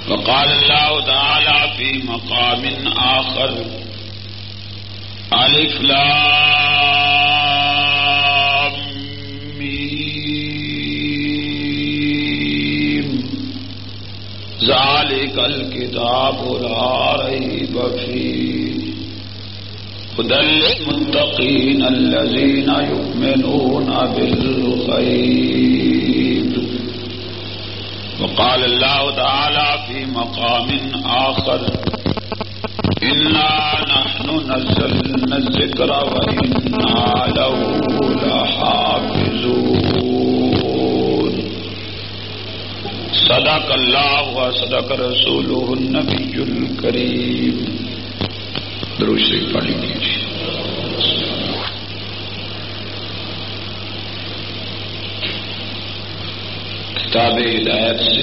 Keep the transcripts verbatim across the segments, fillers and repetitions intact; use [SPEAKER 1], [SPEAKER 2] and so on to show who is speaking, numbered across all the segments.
[SPEAKER 1] وقال الله تعالى في مقام آخر ألف لام ميم ذلك الكتاب لا ريب فيه هدى للمتقين الذين يؤمنون بالغيب. وقال الله تعالى في مقام آخر إنا نحن نزلنا الذكر وإنا له لحافظون. صدق الله وصدق رسوله النبي الكريم. درود شریف پڑھ لیجیے. کتاب ہدایت سے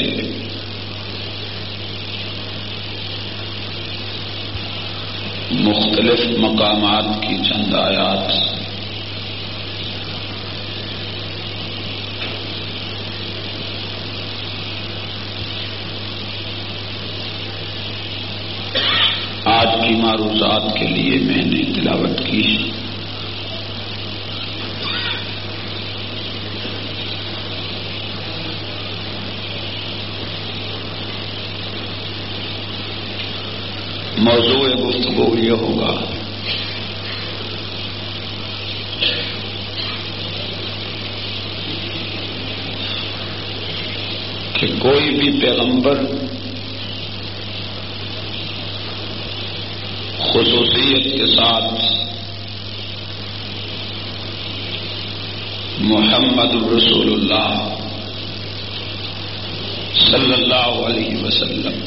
[SPEAKER 1] مختلف مقامات کی چند آیات آج کی معروضات کے لیے میں نے تلاوت کی. موضوع گفتگو یہ ہوگا کہ کوئی بھی پیغمبر خصوصیت کے ساتھ محمد رسول اللہ صلی اللہ علیہ وسلم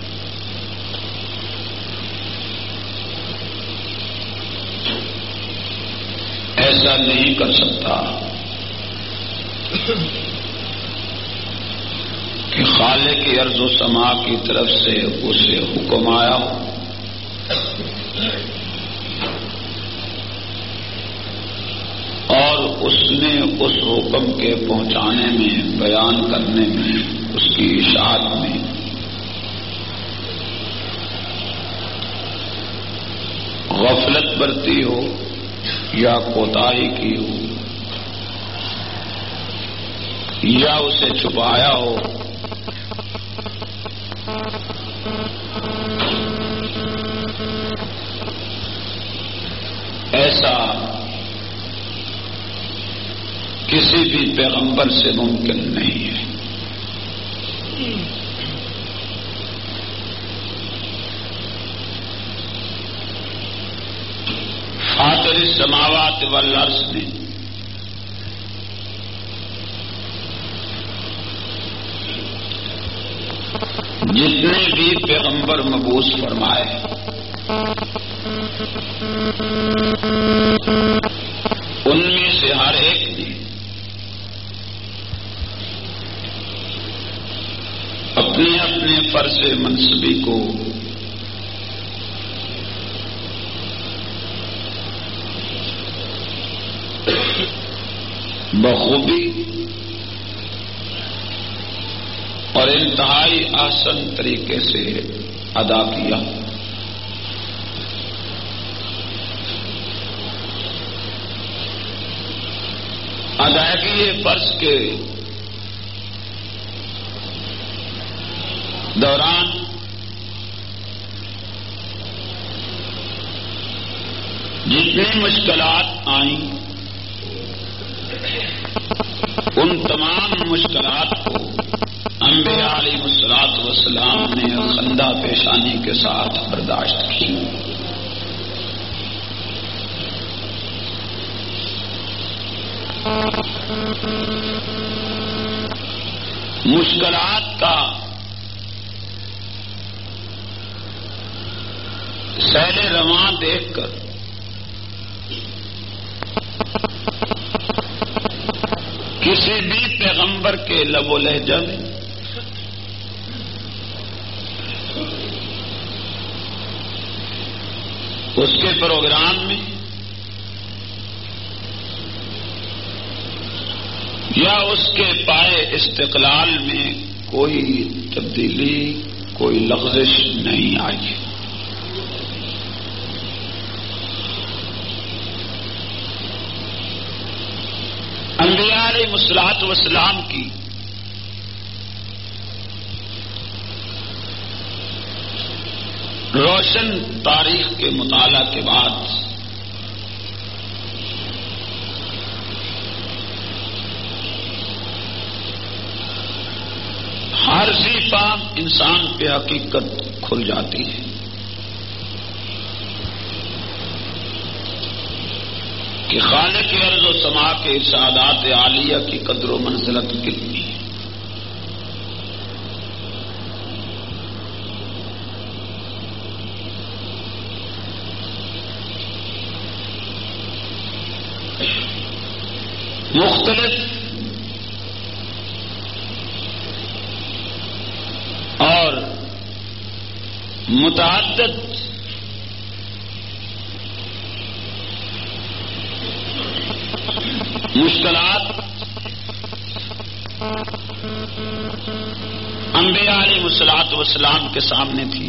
[SPEAKER 1] ایسا نہیں کر سکتا کہ خالق ارض و سما کی طرف سے اسے حکم آیا ہو اور اس نے اس حکم کے پہنچانے میں، بیان کرنے میں، اس کی اشاعت میں غفلت برتی ہو یا کوتاہی کی ہو یا اسے چھپایا ہو، ایسا کسی بھی پیغمبر سے ممکن نہیں ہے. فاطر السماوات والارض نے جتنے بھی پیغمبر مبعوث فرمائے ان میں سے ہر ایک نے اپنے اپنے فرض منصبی کو بخوبی اور انتہائی احسن طریقے سے ادا کیا. ادائیگی فرض کے دوران جتنی مشکلات آئیں ان تمام مشکلات کو انبیاء علیہ الصلوۃ والسلام نے خندہ پیشانی کے ساتھ برداشت کی. مشکلات کا سیل رواں دیکھ کر کسی بھی پیغمبر کے لب و لہجہ میں اس کے پروگرام میں یا اس کے پائے استقلال میں کوئی تبدیلی کوئی لغزش نہیں آئی۔ انبیاء علیہ الصلوۃ والسلام کی روشن تاریخ کے مطالعہ کے بعد ہر صفہ انسان پہ حقیقت کھل جاتی ہے کہ خالق ارض و سما کے ارشادات عالیہ کی قدر و منزلت کتنی ہے۔ مختلف اور متعدد مشکلات انبیاء علیہ الصلوۃ والسلام کے سامنے تھی،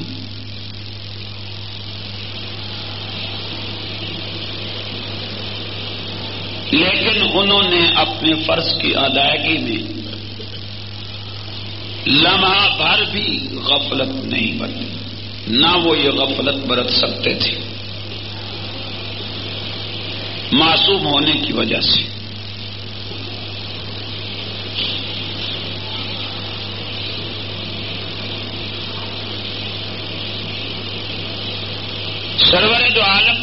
[SPEAKER 1] لیکن انہوں نے اپنے فرض کی ادائیگی میں لمحہ بھر بھی غفلت نہیں برتی، نہ وہ یہ غفلت برت سکتے تھے معصوم ہونے کی وجہ سے۔ سرور دو عالم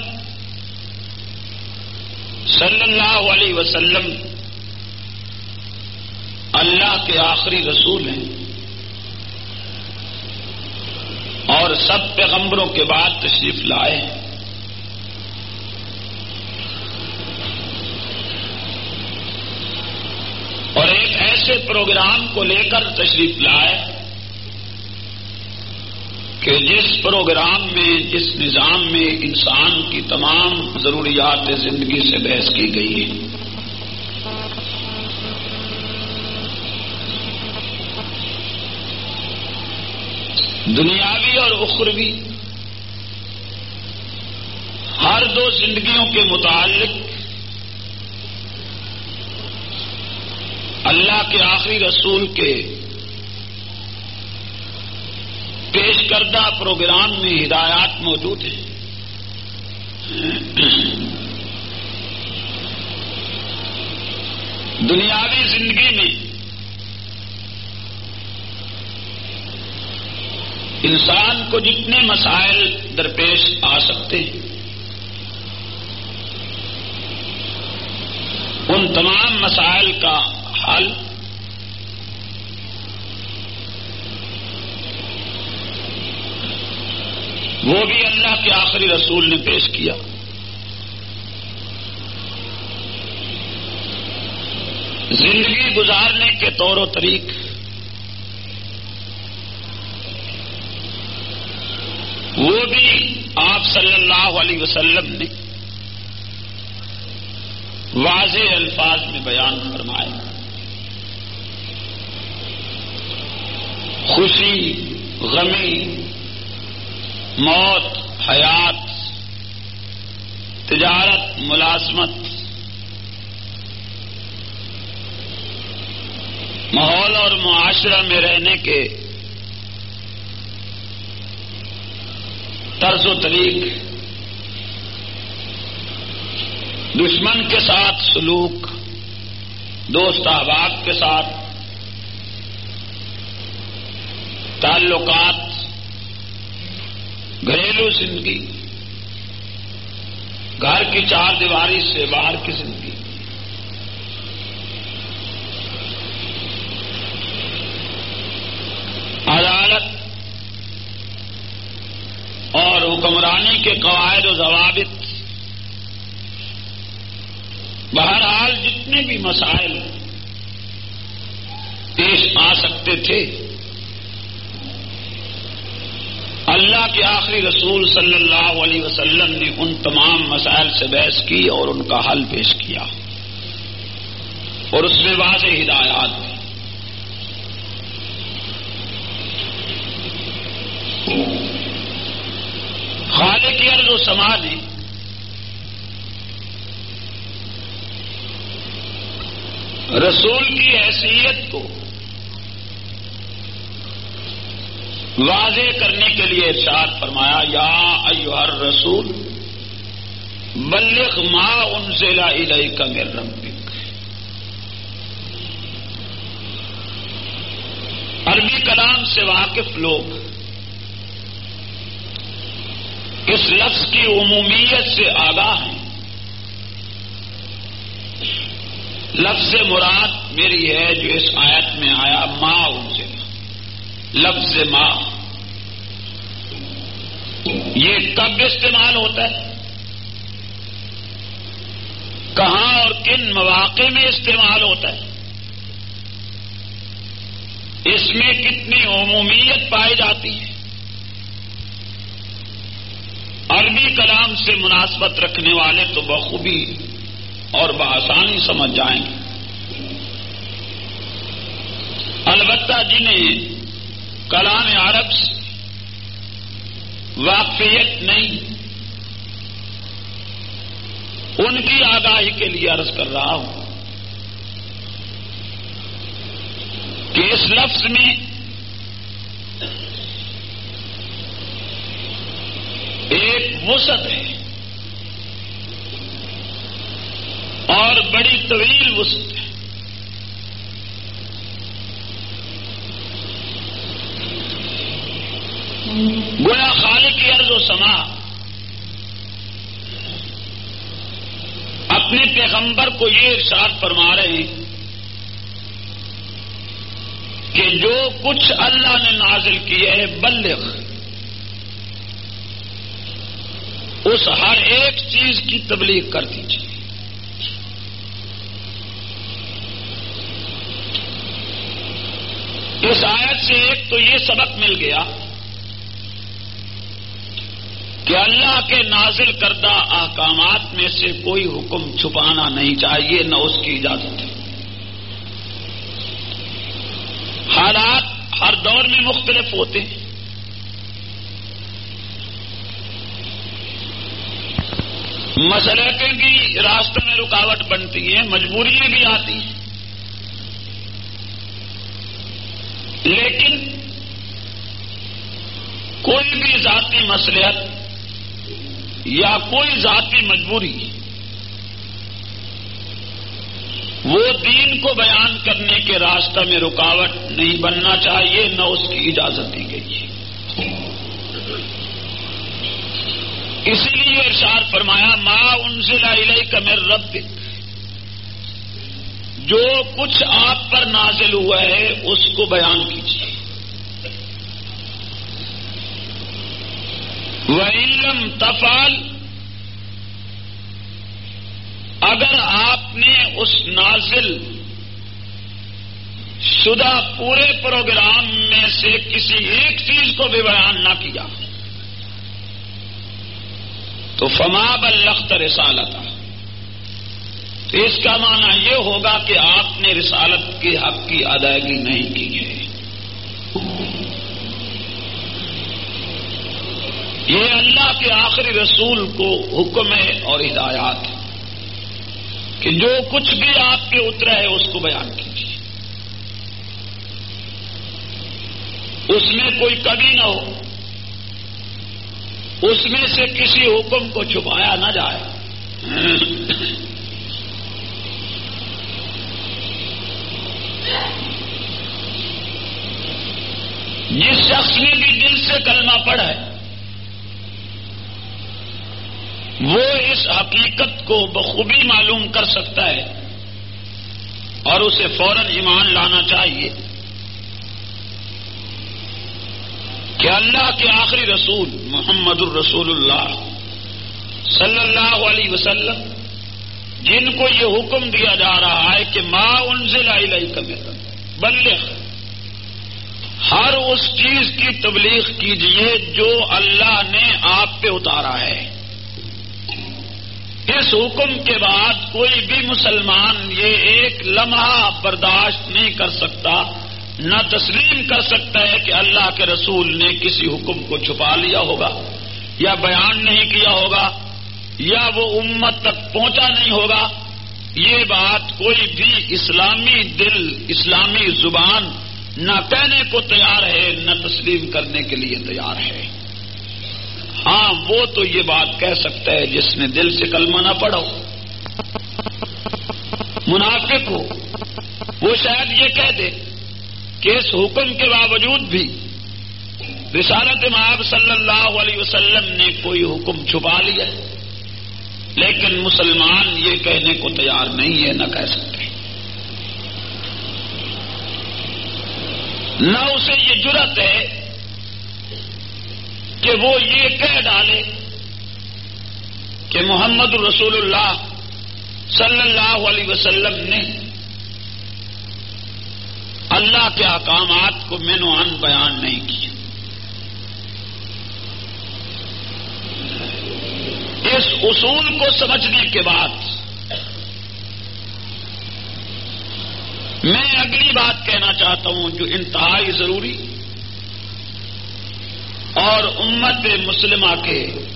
[SPEAKER 1] صلی اللہ علیہ وسلم اللہ کے آخری رسول ہیں اور سب پیغمبروں کے بعد تشریف لائے ہیں۔ اور ایک ایسے پروگرام کو لے کر تشریف لائے کہ جس پروگرام میں جس نظام میں انسان کی تمام ضروریات زندگی سے بحث کی گئی ہے۔ دنیاوی اور اخروی ہر دو زندگیوں کے متعلق اللہ کے آخری رسول کے پیش کردہ پروگرام میں ہدایات موجود ہیں۔ دنیاوی زندگی میں انسان کو جتنے مسائل درپیش آ سکتے ہیں ان تمام مسائل کا حل وہ بھی اللہ کے آخری رسول نے پیش کیا۔ زندگی گزارنے کے طور و طریق وہ بھی آپ صلی اللہ علیہ وسلم نے واضح الفاظ میں بیان فرمائے۔ خوشی، غمی، موت، حیات، تجارت، ملازمت، ماحول اور معاشرہ میں رہنے کے طرز و طریق، دشمن کے ساتھ سلوک، دوست احباب کے ساتھ تعلقات، گھریلو زندگی، گھر کی چار دیواری سے باہر کی زندگی، عدالت اور حکمرانی کے قواعد و ضوابط، بہرحال جتنے بھی مسائل پیش آ سکتے تھے اللہ کے آخری رسول صلی اللہ علیہ وسلم نے ان تمام مسائل سے بحث کی اور ان کا حل پیش کیا اور اس میں واضح ہدایات دی۔ کی عرض و سما نے رسول کی حیثیت کو واضح کرنے کے لیے ارشاد فرمایا یا ایھا الرسول بلغ ما انزل الیک من ربک. عربی کلام سے واقف لوگ اس لفظ کی عمومیت سے آگاہ ہیں. لفظ مراد میری ہے جو اس آیت میں آیا ما انزل. لفظ ما یہ کب استعمال ہوتا ہے، کہاں اور کن مواقع میں استعمال ہوتا ہے، اس میں کتنی عمومیت پائی جاتی ہے، عربی کلام سے مناسبت رکھنے والے تو بخوبی اور بآسانی سمجھ جائیں گے. البتہ جنہیں کلام عرب سے واقفیت نہیں، ان کی آگاہی کے لیے عرض کر رہا ہوں کہ اس لفظ میں ایک وسعت ہے اور بڑی طویل وسعت ہے. گویا خالق کی عرض و سما اپنے پیغمبر کو یہ ارشاد فرما رہے ہیں کہ جو کچھ اللہ نے نازل کیا ہے بلغ، اس ہر ایک چیز کی تبلیغ کر دیجیے. اس آیت سے ایک تو یہ سبق مل گیا کہ اللہ کے نازل کردہ احکامات میں سے کوئی حکم چھپانا نہیں چاہیے، نہ اس کی اجازت ہے. حالات ہر دور میں مختلف ہوتے ہیں. مسئلے کی راستے میں رکاوٹ بنتی ہے، مجبوریاں بھی آتی ہیں، لیکن کوئی بھی ذاتی مصلحت یا کوئی ذاتی مجبوری وہ دین کو بیان کرنے کے راستہ میں رکاوٹ نہیں بننا چاہیے، نہ اس کی اجازت دی گئی ہے. اسی لیے ارشاد فرمایا ما انزل الیک من ربک، جو کچھ آپ پر نازل ہوا ہے اس کو بیان کیجیے. وَإِن لَّمْ تَفْعَلْ، اگر آپ نے اس نازل شدہ پورے پروگرام میں سے کسی ایک چیز کو بھی بیان نہ کیا تو فما بلغت رسالتہ، اس کا معنی یہ ہوگا کہ آپ نے رسالت کے حق کی ادائیگی نہیں کی ہے. یہ اللہ کے آخری رسول کو حکم ہے اور ہدایات ہے کہ جو کچھ بھی آپ کے اترا ہے اس کو بیان کیجیے، اس میں کوئی کمی نہ ہو، اس میں سے کسی حکم کو چھپایا نہ جائے. جس شخص نے بھی دل سے کلمہ پڑھا ہے وہ اس حقیقت کو بخوبی معلوم کر سکتا ہے اور اسے فوراً ایمان لانا چاہیے کہ اللہ کے آخری رسول محمد الرسول اللہ صلی اللہ علیہ وسلم جن کو یہ حکم دیا جا رہا ہے کہ ما انزل الیک من ربک بلغ، ہر اس چیز کی تبلیغ کیجیے جو اللہ نے آپ پہ اتارا ہے. اس حکم کے بعد کوئی بھی مسلمان یہ ایک لمحہ برداشت نہیں کر سکتا، نہ تسلیم کر سکتا ہے کہ اللہ کے رسول نے کسی حکم کو چھپا لیا ہوگا یا بیان نہیں کیا ہوگا یا وہ امت تک پہنچا نہیں ہوگا، یہ بات کوئی بھی اسلامی دل، اسلامی زبان نہ کہنے کو تیار ہے نہ تسلیم کرنے کے لیے تیار ہے۔ ہاں وہ تو یہ بات کہہ سکتا ہے جس نے دل سے کلمہ نہ پڑھا ہو، منافق ہو، وہ شاید یہ کہہ دے کہ اس حکم کے باوجود بھی رسالت مآب صلی اللہ علیہ وسلم نے کوئی حکم چھپا لیا، لیکن مسلمان یہ کہنے کو تیار نہیں ہے، نہ کہہ سکتے، نہ اسے یہ جرأت ہے کہ وہ یہ کہہ ڈالے کہ محمد رسول اللہ صلی اللہ علیہ وسلم نے اللہ کے احکامات کو من و عن بیان نہیں کیا۔ اس اصول کو سمجھنے کے بعد میں اگلی بات کہنا چاہتا ہوں جو انتہائی ضروری اور امت مسلمہ کے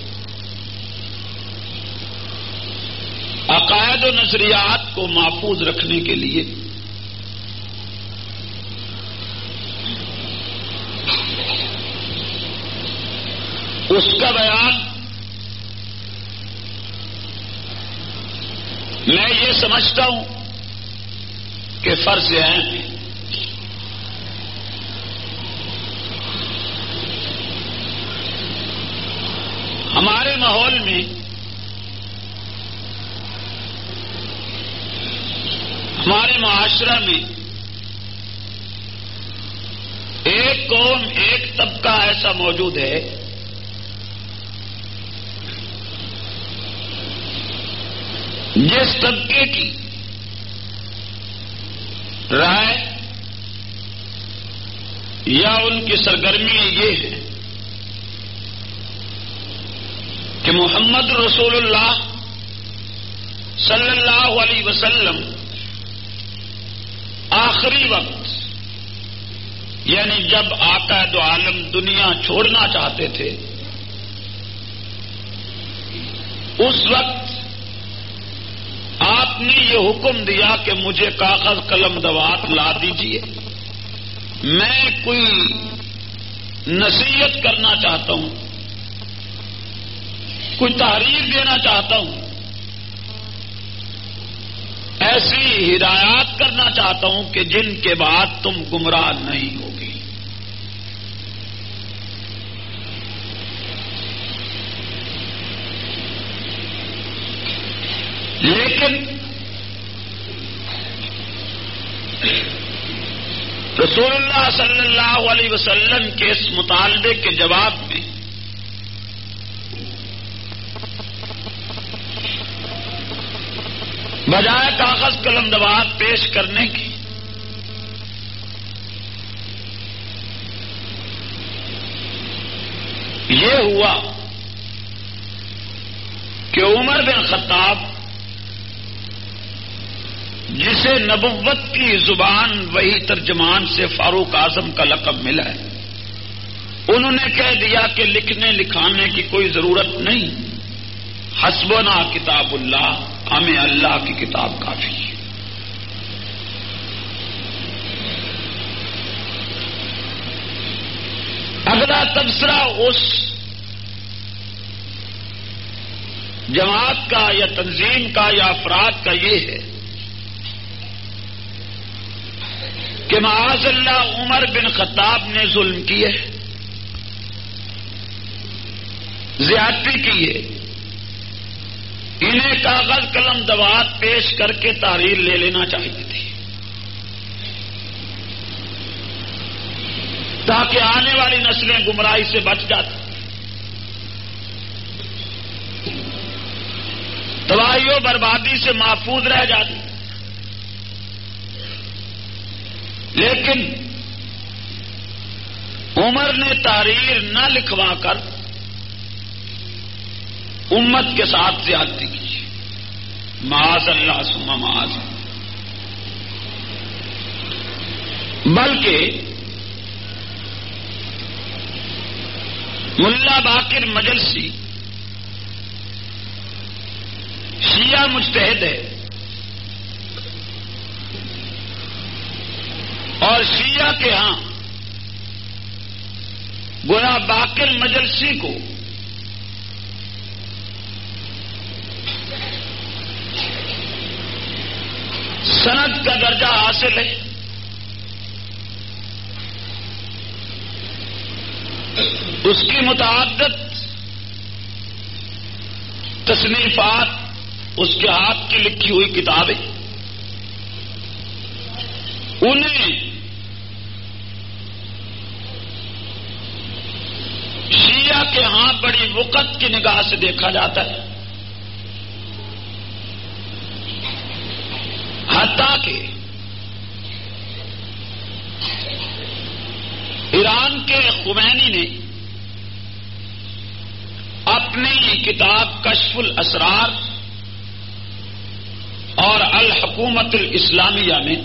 [SPEAKER 1] عقائد و نظریات کو محفوظ رکھنے کے لیے اس کا بیان میں یہ سمجھتا ہوں کہ فرض عین ہے۔ ہمارے ماحول میں ہمارے معاشرہ میں ایک قوم، ایک طبقہ ایسا موجود ہے جس طبقے کی رائے یا ان کی سرگرمی یہ ہے کہ محمد رسول اللہ صلی اللہ علیہ وسلم آخری وقت، یعنی جب آقا دو عالم دنیا چھوڑنا چاہتے تھے، اس وقت آپ نے یہ حکم دیا کہ مجھے کاغذ قلم دوات لا دیجیے، میں کوئی نصیحت کرنا چاہتا ہوں، کوئی تحریر دینا چاہتا ہوں، ایسی ہدایات کرنا چاہتا ہوں کہ جن کے بعد تم گمراہ نہیں ہوگی۔ لیکن رسول اللہ صلی اللہ علیہ وسلم کے اس مطالبے کے جواب میں بجائے کاغذ قلم دوات پیش کرنے کی یہ ہوا کہ عمر بن خطاب، جسے نبوت کی زبان وہی ترجمان سے فاروق اعظم کا لقب ملا ہے، انہوں نے کہہ دیا کہ لکھنے لکھانے کی کوئی ضرورت نہیں، حسبنا کتاب اللہ، ہمیں اللہ کی کتاب کافی ہے۔ اگلا تبصرہ اس جماعت کا یا تنظیم کا یا افراد کا یہ ہے کہ معاذ اللہ عمر بن خطاب نے ظلم کیے، زیادتی کی ہے، انہیں کاغذ قلم دوات پیش کر کے تحریر لے لینا چاہیے تھی تاکہ آنے والی نسلیں گمراہی سے بچ جاتی، تباہی و بربادی سے محفوظ رہ جاتی۔ لیکن عمر نے تحریر نہ لکھوا کر امت کے ساتھ زیادتی کی، معاذ اللہ ثم معاذ، بلکہ ملا باقر مجلسی شیعہ مجتہد ہے اور شیعہ کے ہاں گویا باقر مجلسی کو سند کا درجہ حاصل ہے. اس کی متعدد تصنیفات، اس کے ہاتھ کی لکھی ہوئی کتابیں، انہیں شیعہ کے ہاں بڑی وقت کی نگاہ سے دیکھا جاتا ہے. حتیٰ کہ ایران کے خمینی نے اپنی کتاب کشف الاسرار اور الحکومت الاسلامیہ میں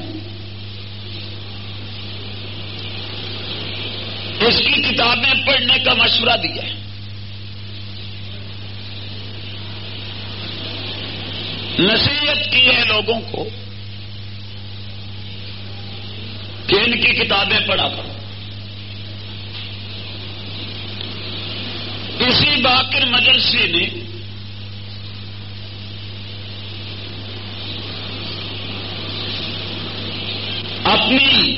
[SPEAKER 1] اس کی کتابیں پڑھنے کا مشورہ دیا ہے. نصیحت کی ہے لوگوں کو کہ ان کی کتابیں پڑھا کرو. اسی باقر مجلسی نے اپنی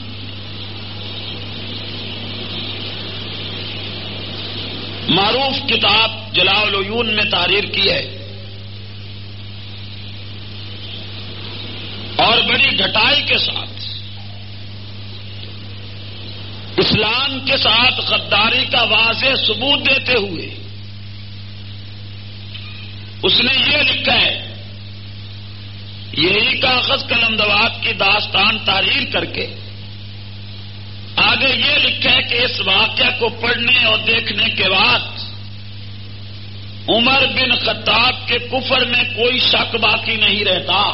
[SPEAKER 1] معروف کتاب جلاء العیون میں تحریر کی ہے اور بڑی گھٹائی کے ساتھ اسلام کے ساتھ غداری کا واضح ثبوت دیتے ہوئے اس نے یہ لکھا ہے، یہی کاغذ قلم دوات کی داستان تحریر کر کے آگے یہ لکھا ہے کہ اس واقعہ کو پڑھنے اور دیکھنے کے بعد عمر بن خطاب کے کفر میں کوئی شک باقی نہیں رہتا.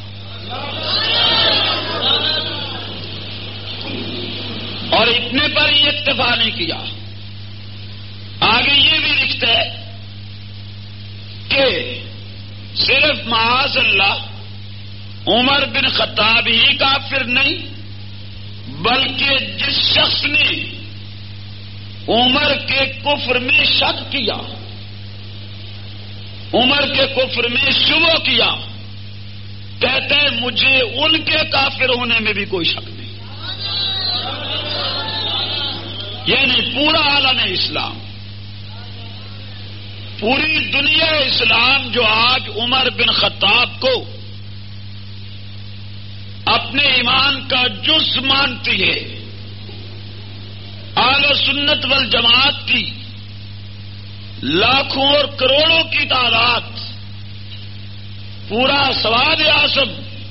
[SPEAKER 1] اور اتنے پر یہ اکتفا نہیں کیا، آگے یہ بھی لکھتا ہے کہ صرف معاذ اللہ عمر بن خطاب ہی کافر نہیں، بلکہ جس شخص نے عمر کے کفر میں شک کیا، عمر کے کفر میں شبہ کیا، کہتے ہیں مجھے ان کے کافر ہونے میں بھی کوئی شک نہیں. یعنی پورا عالم اسلام، پوری دنیا اسلام جو آج عمر بن خطاب کو اپنے ایمان کا جز مانتی ہے، اہل سنت والجماعت کی لاکھوں اور کروڑوں کی تعداد، پورا سواد اعظم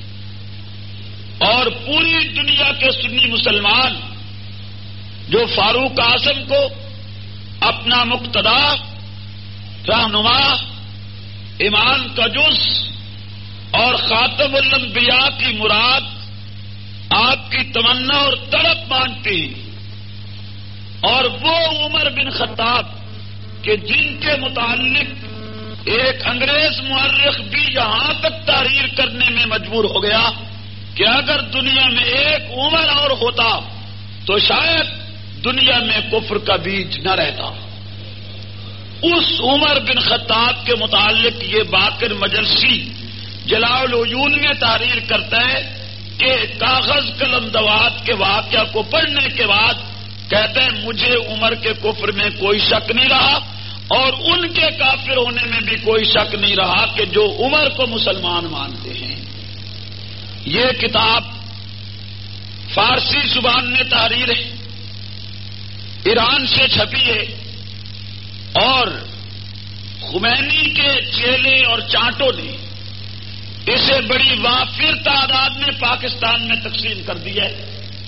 [SPEAKER 1] اور پوری دنیا کے سنی مسلمان جو فاروق اعظم کو اپنا مقتدا، رہنما، ایمان کا جز اور خاتم الانبیاء کی مراد، آپ کی تمنا اور تڑپ مانتے ہیں، اور وہ عمر بن خطاب کہ جن کے متعلق ایک انگریز مورخ بھی یہاں تک تحریر کرنے میں مجبور ہو گیا کہ اگر دنیا میں ایک عمر اور ہوتا تو شاید دنیا میں کفر کا بیج نہ رہتا. اس عمر بن خطاب کے متعلق یہ باقر مجلسی جلاء العیون میں تحریر کرتا ہے کہ کاغذ قلم دوات کے واقعہ کو پڑھنے کے بعد کہتے ہیں مجھے عمر کے کفر میں کوئی شک نہیں رہا اور ان کے کافر ہونے میں بھی کوئی شک نہیں رہا کہ جو عمر کو مسلمان مانتے ہیں. یہ کتاب فارسی زبان میں تحریر ہے، ایران سے چھپی ہے اور خمینی کے چیلے اور چانٹوں نے اسے بڑی وافر تعداد میں پاکستان میں تقسیم کر دیا ہے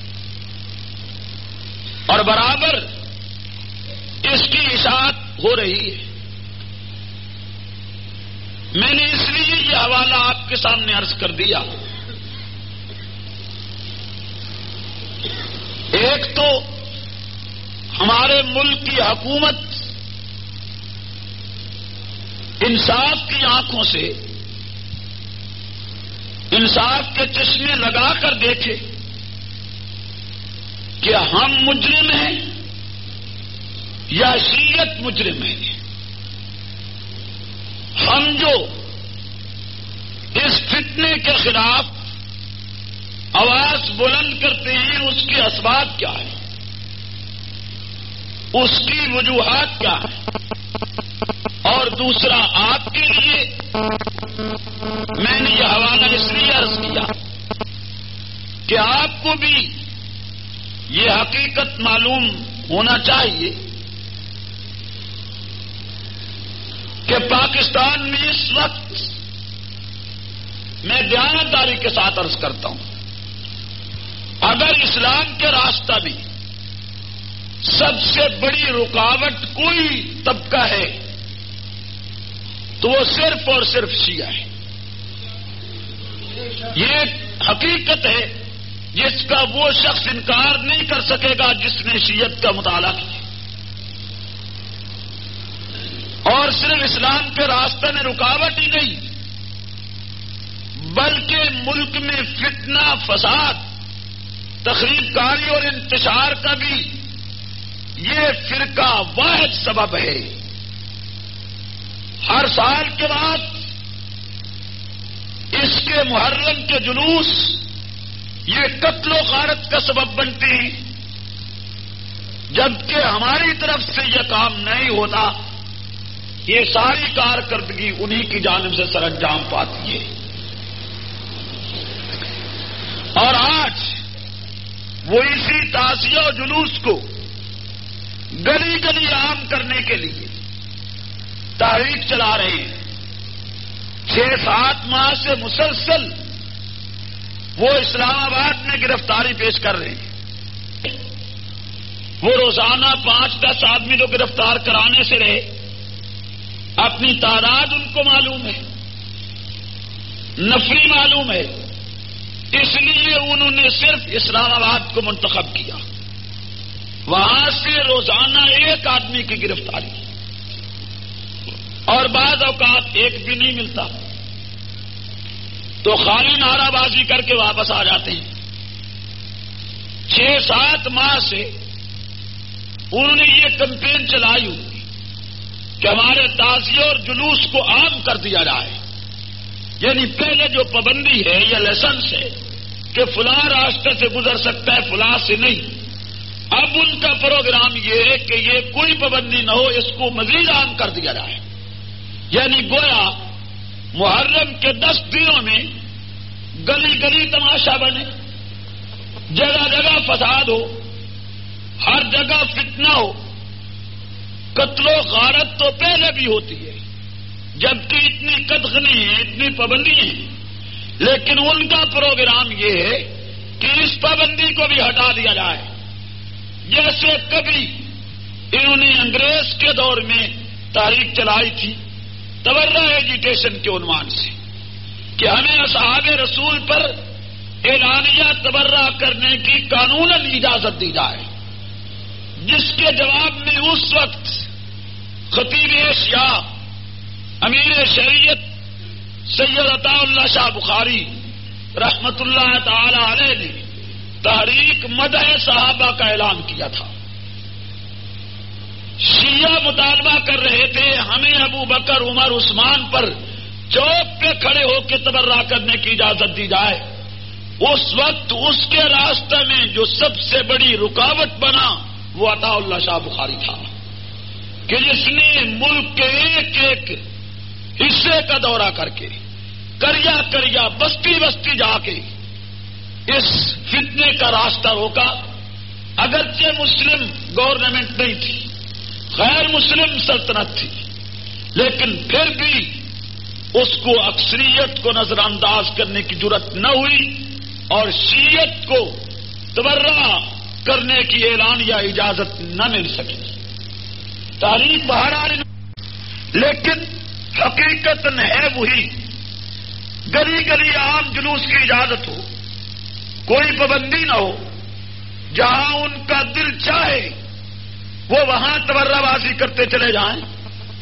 [SPEAKER 1] اور برابر اس کی اشاعت ہو رہی ہے. میں نے اس لیے یہ حوالہ آپ کے سامنے عرض کر دیا. ایک تو ہمارے ملک کی حکومت انصاف کی آنکھوں سے انصاف کے چشمے لگا کر دیکھے کہ ہم مجرم ہیں یا شیعت مجرم ہے. ہم جو اس فتنے کے خلاف آواز بلند کرتے ہیں اس کے اسباب کیا ہے, اس کی وجوہات کیا ہے, اور دوسرا آپ کے لیے میں نے یہ حوالہ اس لیے عرض کیا کہ آپ کو بھی یہ حقیقت معلوم ہونا چاہیے کہ پاکستان میں اس وقت میں دیانتداری کے ساتھ عرض کرتا ہوں, اگر اسلام کے راستہ بھی سب سے بڑی رکاوٹ کوئی طبقہ ہے تو وہ صرف اور صرف شیعہ ہے. یہ حقیقت ہے جس کا وہ شخص انکار نہیں کر سکے گا جس نے شیعت کا مطالعہ کیا. اور صرف اسلام کے راستے میں رکاوٹ ہی نہیں بلکہ ملک میں فتنہ فساد تخریب کاری اور انتشار کا بھی یہ فرقہ واحد سبب ہے. ہر سال کے بعد اس کے محرم کے جلوس یہ قتل و غارت کا سبب بنتے ہیں, جبکہ ہماری طرف سے یہ کام نہیں ہوتا. یہ ساری کارکردگی انہی کی جانب سے سر انجام پاتی ہے. اور آج وہ اسی تعزیہ و جلوس کو گلی گلی عام کرنے کے لیے تحریک چلا رہے ہیں. چھ سات ماہ سے مسلسل وہ اسلام آباد میں گرفتاری پیش کر رہے ہیں. وہ روزانہ پانچ دس آدمی جو گرفتار کرانے سے رہے, اپنی تعداد ان کو معلوم ہے, نفری معلوم ہے, اس لیے انہوں نے صرف اسلام آباد کو منتخب کیا. وہاں سے روزانہ ایک آدمی کی گرفتاری اور بعض اوقات ایک بھی نہیں ملتا تو خالی نعرہ بازی کر کے واپس آ جاتے ہیں. چھ سات ماہ سے انہوں نے یہ کمپین چلائی ہوئی کہ ہمارے تعزیے اور جلوس کو عام کر دیا جائے. یعنی پہلے جو پابندی ہے یا لائسنس ہے کہ فلاں راستے سے گزر سکتا ہے فلاں سے نہیں, اب ان کا پروگرام یہ ہے کہ یہ کوئی پابندی نہ ہو, اس کو مزید عام کر دیا جائے. یعنی گویا محرم کے دس دنوں میں گلی گلی تماشا بنے, جگہ جگہ فساد ہو, ہر جگہ فتنہ ہو. قتل و غارت تو پہلے بھی ہوتی ہے جبکہ اتنی قدغنی ہے, اتنی پابندی ہے, لیکن ان کا پروگرام یہ ہے کہ اس پابندی کو بھی ہٹا دیا جائے. جیسے کبھی انہوں نے انگریز کے دور میں تحریک چلائی تھی تبرہ ایجیٹیشن کے عنوان سے کہ ہمیں اصحاب رسول پر اعلانیہ تبرہ کرنے کی قانوناً اجازت دی جائے, جس کے جواب میں اس وقت خطیب اشیاء امیر شریعت سید عطا اللہ شاہ بخاری رحمت اللہ تعالی علیہ نے تحریک مدح صحابہ کا اعلان کیا تھا. شیعہ مطالبہ کر رہے تھے ہمیں ابو بکر عمر عثمان پر چوک پہ کھڑے ہو کے تبرہ کرنے کی اجازت دی جائے. اس وقت اس کے راستے میں جو سب سے بڑی رکاوٹ بنا وہ عطا اللہ شاہ بخاری تھا کہ جس نے ملک کے ایک ایک حصے کا دورہ کر کے کریا کریا بستی بستی جا کے اس فتنے کا راستہ روکا. اگرچہ مسلم گورنمنٹ نہیں تھی, غیر مسلم سلطنت تھی, لیکن پھر بھی اس کو اکثریت کو نظر انداز کرنے کی جرت نہ ہوئی اور شیعت کو تبرہ کرنے کی اعلان یا اجازت نہ مل سکی. تاریخ بہرحال, لیکن حقیقت ہے وہی گلی گلی عام جلوس کی اجازت ہو, کوئی پابندی نہ ہو, جہاں ان کا دل چاہے وہ وہاں تبرہ بازی کرتے چلے جائیں.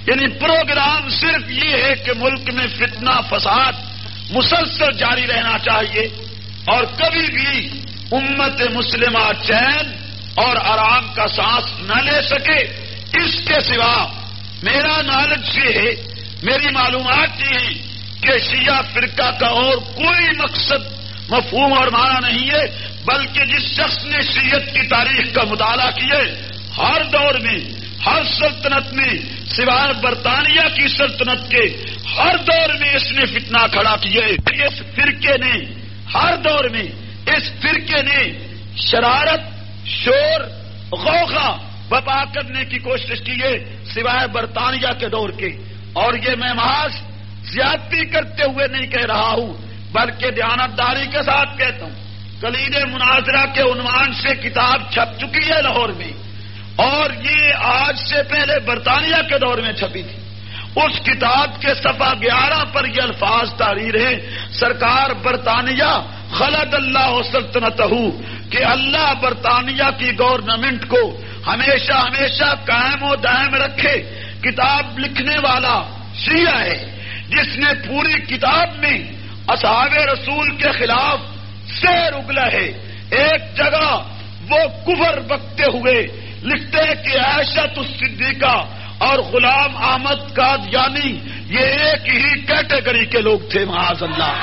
[SPEAKER 1] یعنی پروگرام صرف یہ ہے کہ ملک میں فتنہ فساد مسلسل جاری رہنا چاہیے اور کبھی بھی امت مسلمہ چین اور آرام کا سانس نہ لے سکے. اس کے سوا میرا نالج یہ ہے، میری معلومات یہ ہے کہ شیعہ فرقہ کا اور کوئی مقصد مفہوم اور معنی نہیں ہے، بلکہ جس شخص نے شیعت کی تاریخ کا مطالعہ کیا ہر دور میں، ہر سلطنت میں، سوائے برطانیہ کی سلطنت کے ہر دور میں اس نے فتنہ کھڑا کیا. اس فرقے نے ہر دور میں اس فرقے نے شرارت، شور، غوغا بپا کرنے کی کوشش کی ہے سوائے برطانیہ کے دور کے. اور یہ میں محض زیادتی کرتے ہوئے نہیں کہہ رہا ہوں، بلکہ دیانتداری کے ساتھ کہتا ہوں. کلید مناظرہ کے عنوان سے کتاب چھپ چکی ہے لاہور میں، اور یہ آج سے پہلے برطانیہ کے دور میں چھپی تھی. اس کتاب کے صفحہ گیارہ پر یہ الفاظ تحریر ہیں: سرکار برطانیہ خلد اللہ سلطنتہ، کہ اللہ برطانیہ کی گورنمنٹ کو ہمیشہ ہمیشہ قائم و دائم رکھے. کتاب لکھنے والا شیعہ ہے جس نے پوری کتاب میں اصحاب رسول کے خلاف سیر اگلا ہے. ایک جگہ وہ کفر بکتے ہوئے لکھتے ہیں کہ عائشہ الصدیقہ اور غلام احمد قادیانی یہ ایک ہی کیٹیگری کے لوگ تھے. معاذ اللہ.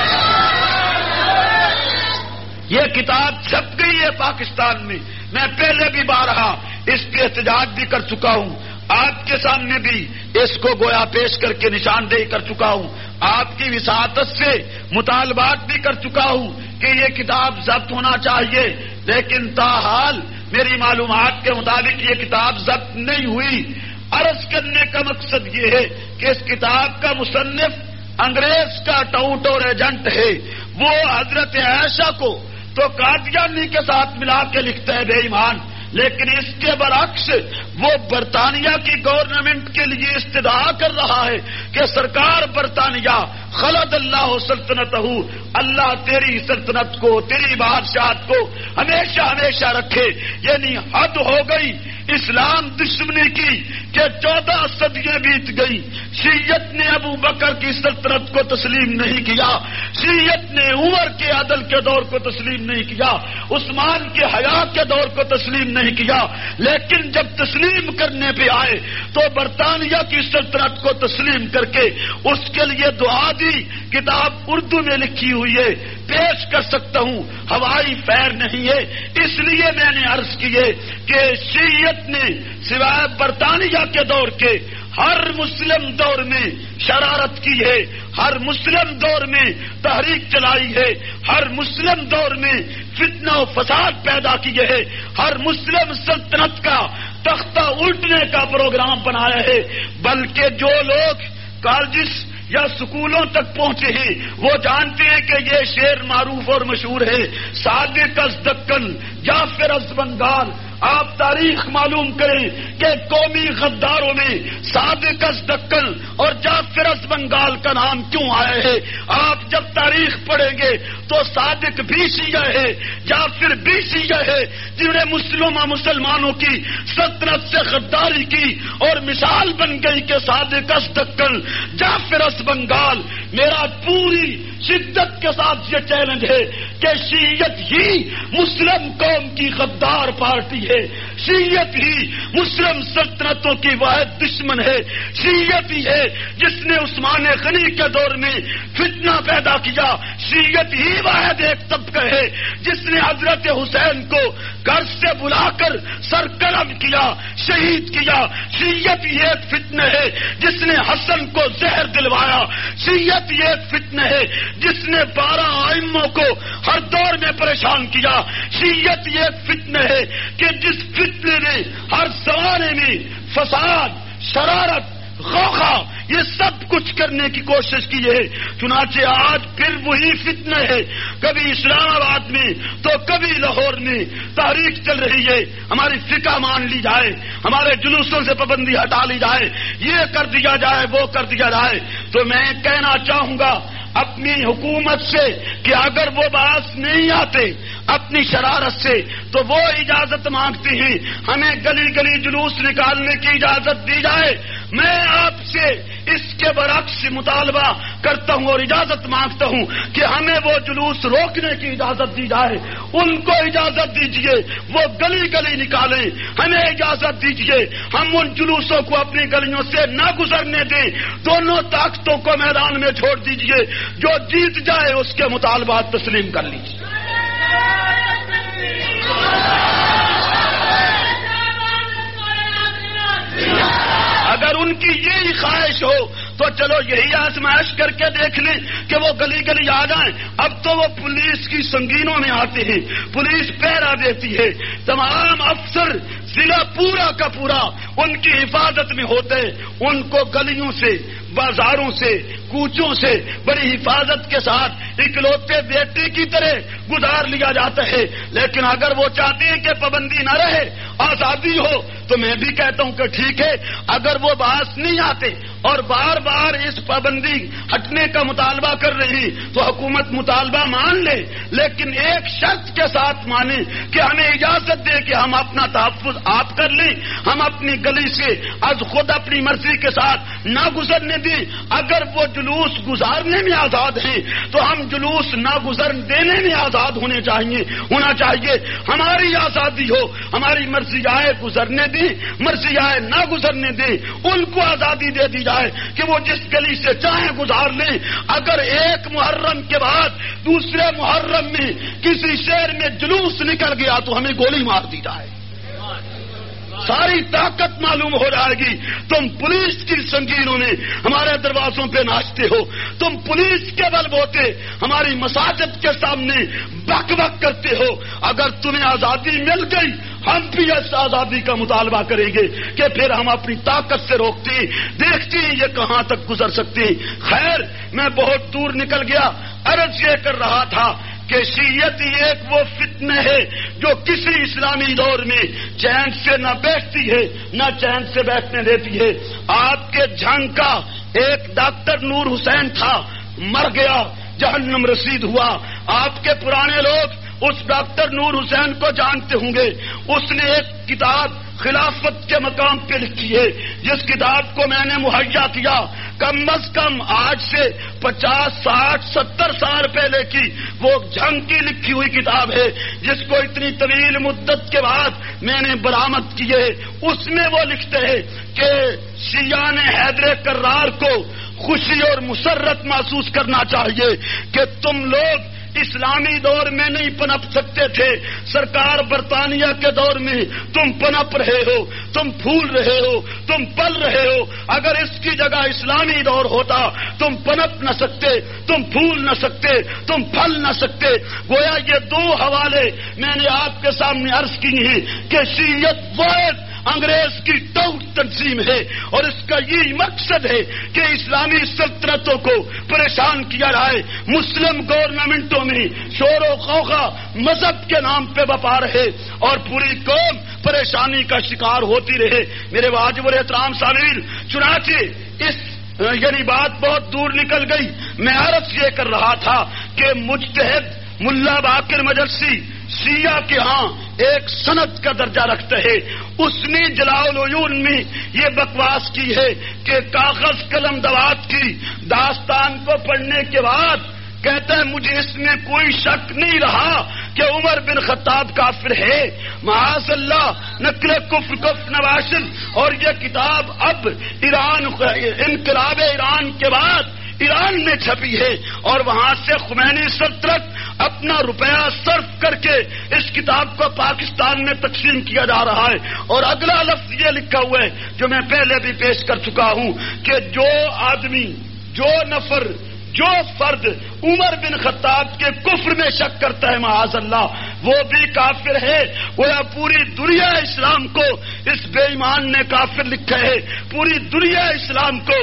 [SPEAKER 1] یہ کتاب چھپ گئی ہے پاکستان میں. میں پہلے بھی بارہا اس کے احتجاج بھی کر چکا ہوں، آپ کے سامنے بھی اس کو گویا پیش کر کے نشاندہی کر چکا ہوں، آپ کی وساطت سے مطالبات بھی کر چکا ہوں کہ یہ کتاب ضبط ہونا چاہیے. لیکن تاحال میری معلومات کے مطابق یہ کتاب ضبط نہیں ہوئی. عرض کرنے کا مقصد یہ ہے کہ اس کتاب کا مصنف انگریز کا ٹاؤٹ اور ایجنٹ ہے. وہ حضرت عائشہ کو تو قادیانی کے ساتھ ملا کے لکھتا ہے بے ایمان، لیکن اس کے برعکس وہ برطانیہ کی گورنمنٹ کے لیے استدعا کر رہا ہے کہ سرکار برطانیہ خلد اللہ سلطنتہ، اللہ تیری سلطنت کو، تیری بادشاہت کو ہمیشہ ہمیشہ رکھے. یعنی حد ہو گئی اسلام دشمنی کی کہ چودہ صدیاں بیت گئی، شیعت نے ابو بکر کی سلطنت کو تسلیم نہیں کیا، شیعت نے عمر کے عدل کے دور کو تسلیم نہیں کیا، عثمان کے حیا کے دور کو تسلیم نہیں کیا. لیکن جب تسلیم کرنے پہ آئے تو برطانیہ کی سلطنت کو تسلیم کر کے اس کے لیے دعا دی. کتاب اردو میں لکھی ہوئی ہے، پیش کر سکتا ہوں، ہوائی فیر نہیں ہے. اس لیے میں نے عرض کیے کہ شیعت نے سوائے برطانیہ کے دور کے ہر مسلم دور میں شرارت کی ہے، ہر مسلم دور میں تحریک چلائی ہے، ہر مسلم دور میں فتنہ و فساد پیدا کیے ہے، ہر مسلم سلطنت کا تختہ الٹنے کا پروگرام بنایا ہے. بلکہ جو لوگ کالجز یا سکولوں تک پہنچے ہیں وہ جانتے ہیں کہ یہ شعر معروف اور مشہور ہے: صادق از دکن جعفر از بنگال. آپ تاریخ معلوم کریں کہ قومی غداروں میں صادق از دکن اور جعفر از بنگال کا نام کیوں آیا ہے. آپ جب تاریخ پڑھیں گے تو صادق بھی شیعہ ہے، جعفر بھی شیعہ ہے، جنہوں نے مسلمہ مسلمانوں کی سلطنت سے غداری کی اور مثال بن گئی کہ صادق از دکن جعفر از بنگال. میرا پوری شدت کے ساتھ یہ چیلنج ہے کہ شیعت ہی مسلم قوم کی غدار پارٹی ہے، شیعت ہی مسلم سلطنتوں کی واحد دشمن ہے، شیعت ہی ہے جس نے عثمان غنی کے دور میں فتنہ پیدا کیا، شیعت ہی واحد ایک طبقہ ہے جس نے حضرت حسین کو گھر سے بلا کر سرقلم کیا، شہید کیا، شیعت ہی ایک فتنہ ہے جس نے حسن کو زہر دلوایا، شیعت ہی ایک فتنہ ہے جس نے بارہ ائموں کو ہر دور میں پریشان کیا، شیعت یہ ایک فتنہ ہے کہ جس فتنے نے ہر زمانے میں فساد، شرارت، غوغا یہ سب کچھ کرنے کی کوشش کی ہے. چنانچہ آج پھر وہی فتنہ ہے، کبھی اسلام آباد میں تو کبھی لاہور میں تحریک چل رہی ہے. ہماری فقہ مان لی جائے، ہمارے جلوسوں سے پابندی ہٹا لی جائے، یہ کر دیا جائے، وہ کر دیا جائے. تو میں کہنا چاہوں گا اپنی حکومت سے کہ اگر وہ باز نہیں آتے،
[SPEAKER 2] اپنی شرارت سے تو وہ اجازت مانگتی ہیں ہمیں گلی گلی جلوس نکالنے کی اجازت دی جائے. میں آپ سے اس کے برعکس مطالبہ کرتا ہوں اور اجازت مانگتا ہوں کہ ہمیں وہ جلوس روکنے کی اجازت دی جائے. ان کو اجازت دیجیے وہ گلی گلی نکالیں, ہمیں اجازت دیجیے ہم ان جلوسوں کو اپنی گلیوں سے نہ گزرنے دیں. دونوں طاقتوں کو میدان میں چھوڑ دیجیے, جو جیت جائے اس کے مطالبات تسلیم کر لیجیے. اگر ان کی یہی خواہش ہو تو چلو یہی آزمائش کر کے دیکھ لیں کہ وہ گلی گلی آ جائیں. اب تو وہ پولیس کی سنگینوں میں آتے ہیں, پولیس پہرا دیتی ہے, تمام افسر ضلع پورا کا پورا ان کی حفاظت میں ہوتے, ان کو گلیوں سے بازاروں سے کوچوں سے بڑی حفاظت کے ساتھ اکلوتے بیٹے کی طرح گزار لیا جاتا ہے. لیکن اگر وہ چاہتے ہیں کہ پابندی نہ رہے, آزادی ہو, تو میں بھی کہتا ہوں کہ ٹھیک ہے, اگر وہ باز نہیں آتے اور بار بار اس پابندی ہٹنے کا مطالبہ کر رہی تو حکومت مطالبہ مان لے, لیکن ایک شرط کے ساتھ مانے کہ ہمیں اجازت دے کہ ہم اپنا تحفظ آپ کر لیں, ہم اپنی گلی سے از خود اپنی مرضی کے ساتھ نہ گزرنے دیں. اگر وہ جلوس گزارنے میں آزاد ہیں تو ہم جلوس نہ گزر دینے میں آزاد ہونے چاہیے ہونا چاہیے. ہماری آزادی ہو, ہماری مرضی آئے گزرنے دیں, مرضی آئے نہ گزرنے دیں, ان کو آزادی دے دی جائے کہ وہ جس گلی سے چاہیں گزار لیں. اگر ایک محرم کے بعد دوسرے محرم میں کسی شہر میں جلوس نکل گیا تو ہمیں گولی مار دی جائے, ساری طاقت معلوم ہو جائے گی. تم پولیس کی سنگینوں میں ہمارے دروازوں پہ ناچتے ہو, تم پولیس کے بل بوتے ہماری مساجد کے سامنے بک بک کرتے ہو. اگر تمہیں آزادی مل گئی ہم بھی اس آزادی کا مطالبہ کریں گے کہ پھر ہم اپنی طاقت سے روکتے ہیں, دیکھتے ہیں یہ کہاں تک گزر سکتے ہیں. خیر, میں بہت دور نکل گیا. عرض یہ کر رہا تھا کہ شیعت ایک وہ فتنہ ہے جو کسی اسلامی دور میں چین سے نہ بیٹھتی ہے نہ چین سے بیٹھنے دیتی ہے. آپ کے جھنگ کا ایک ڈاکٹر نور حسین تھا, مر گیا, جہنم رسید ہوا. آپ کے پرانے لوگ اس ڈاکٹر نور حسین کو جانتے ہوں گے. اس نے ایک کتاب خلافت کے مقام پہ لکھی ہے, جس کتاب کو میں نے مہیا کیا. کم از کم آج سے پچاس ساٹھ ستر سال پہلے کی وہ جنگ کی لکھی ہوئی کتاب ہے, جس کو اتنی طویل مدت کے بعد میں نے برآمد کی ہے. اس میں وہ لکھتے ہیں کہ شیعہ نے حیدر کرار کو خوشی اور مسرت محسوس کرنا چاہیے کہ تم لوگ اسلامی دور میں نہیں پنپ سکتے تھے, سرکار برطانیہ کے دور میں تم پنپ رہے ہو, تم پھول رہے ہو, تم پل رہے ہو. اگر اس کی جگہ اسلامی دور ہوتا تم پنپ نہ سکتے, تم پھول نہ سکتے, تم پھل نہ سکتے. گویا یہ دو حوالے میں نے آپ کے سامنے عرض کی ہیں کہ شیعت واحد انگریز کی ٹوٹ تنظیم ہے اور اس کا یہی مقصد ہے کہ اسلامی سلطنتوں کو پریشان کیا جائے. مسلم گورنمنٹوں میں شور و غوغا مذہب کے نام پہ بپا رہے اور پوری قوم پریشانی کا شکار ہوتی رہے. میرے واجب الاحترام سامعین, چنانچہ اس یعنی بات بہت دور نکل گئی. میں عرض یہ کر رہا تھا کہ مجتہد ملا باقر مجلسی شیعہ کے ہاں ایک سند کا درجہ رکھتا ہے. اس نے جلاء العیون میں یہ بکواس کی ہے کہ کاغذ قلم دوات کی داستان کو پڑھنے کے بعد کہتا ہے مجھے اس میں کوئی شک نہیں رہا کہ عمر بن خطاب کافر ہے. معاذ اللہ, نقل کفر کفر نواشل. اور یہ کتاب اب ایران انقلاب ایران کے بعد ایران میں چھپی ہے اور وہاں سے خمینی سلطنت اپنا روپیہ صرف کر کے اس کتاب کو پاکستان میں تقسیم کیا جا رہا ہے. اور اگلا لفظ یہ لکھا ہوا ہے جو میں پہلے بھی پیش کر چکا ہوں کہ جو آدمی, جو نفر, جو فرد عمر بن خطاب کے کفر میں شک کرتا ہے معاذ اللہ وہ بھی کافر ہے. گویا پوری دنیا اسلام کو اس بے ایمان نے کافر لکھا ہے, پوری دنیا اسلام کو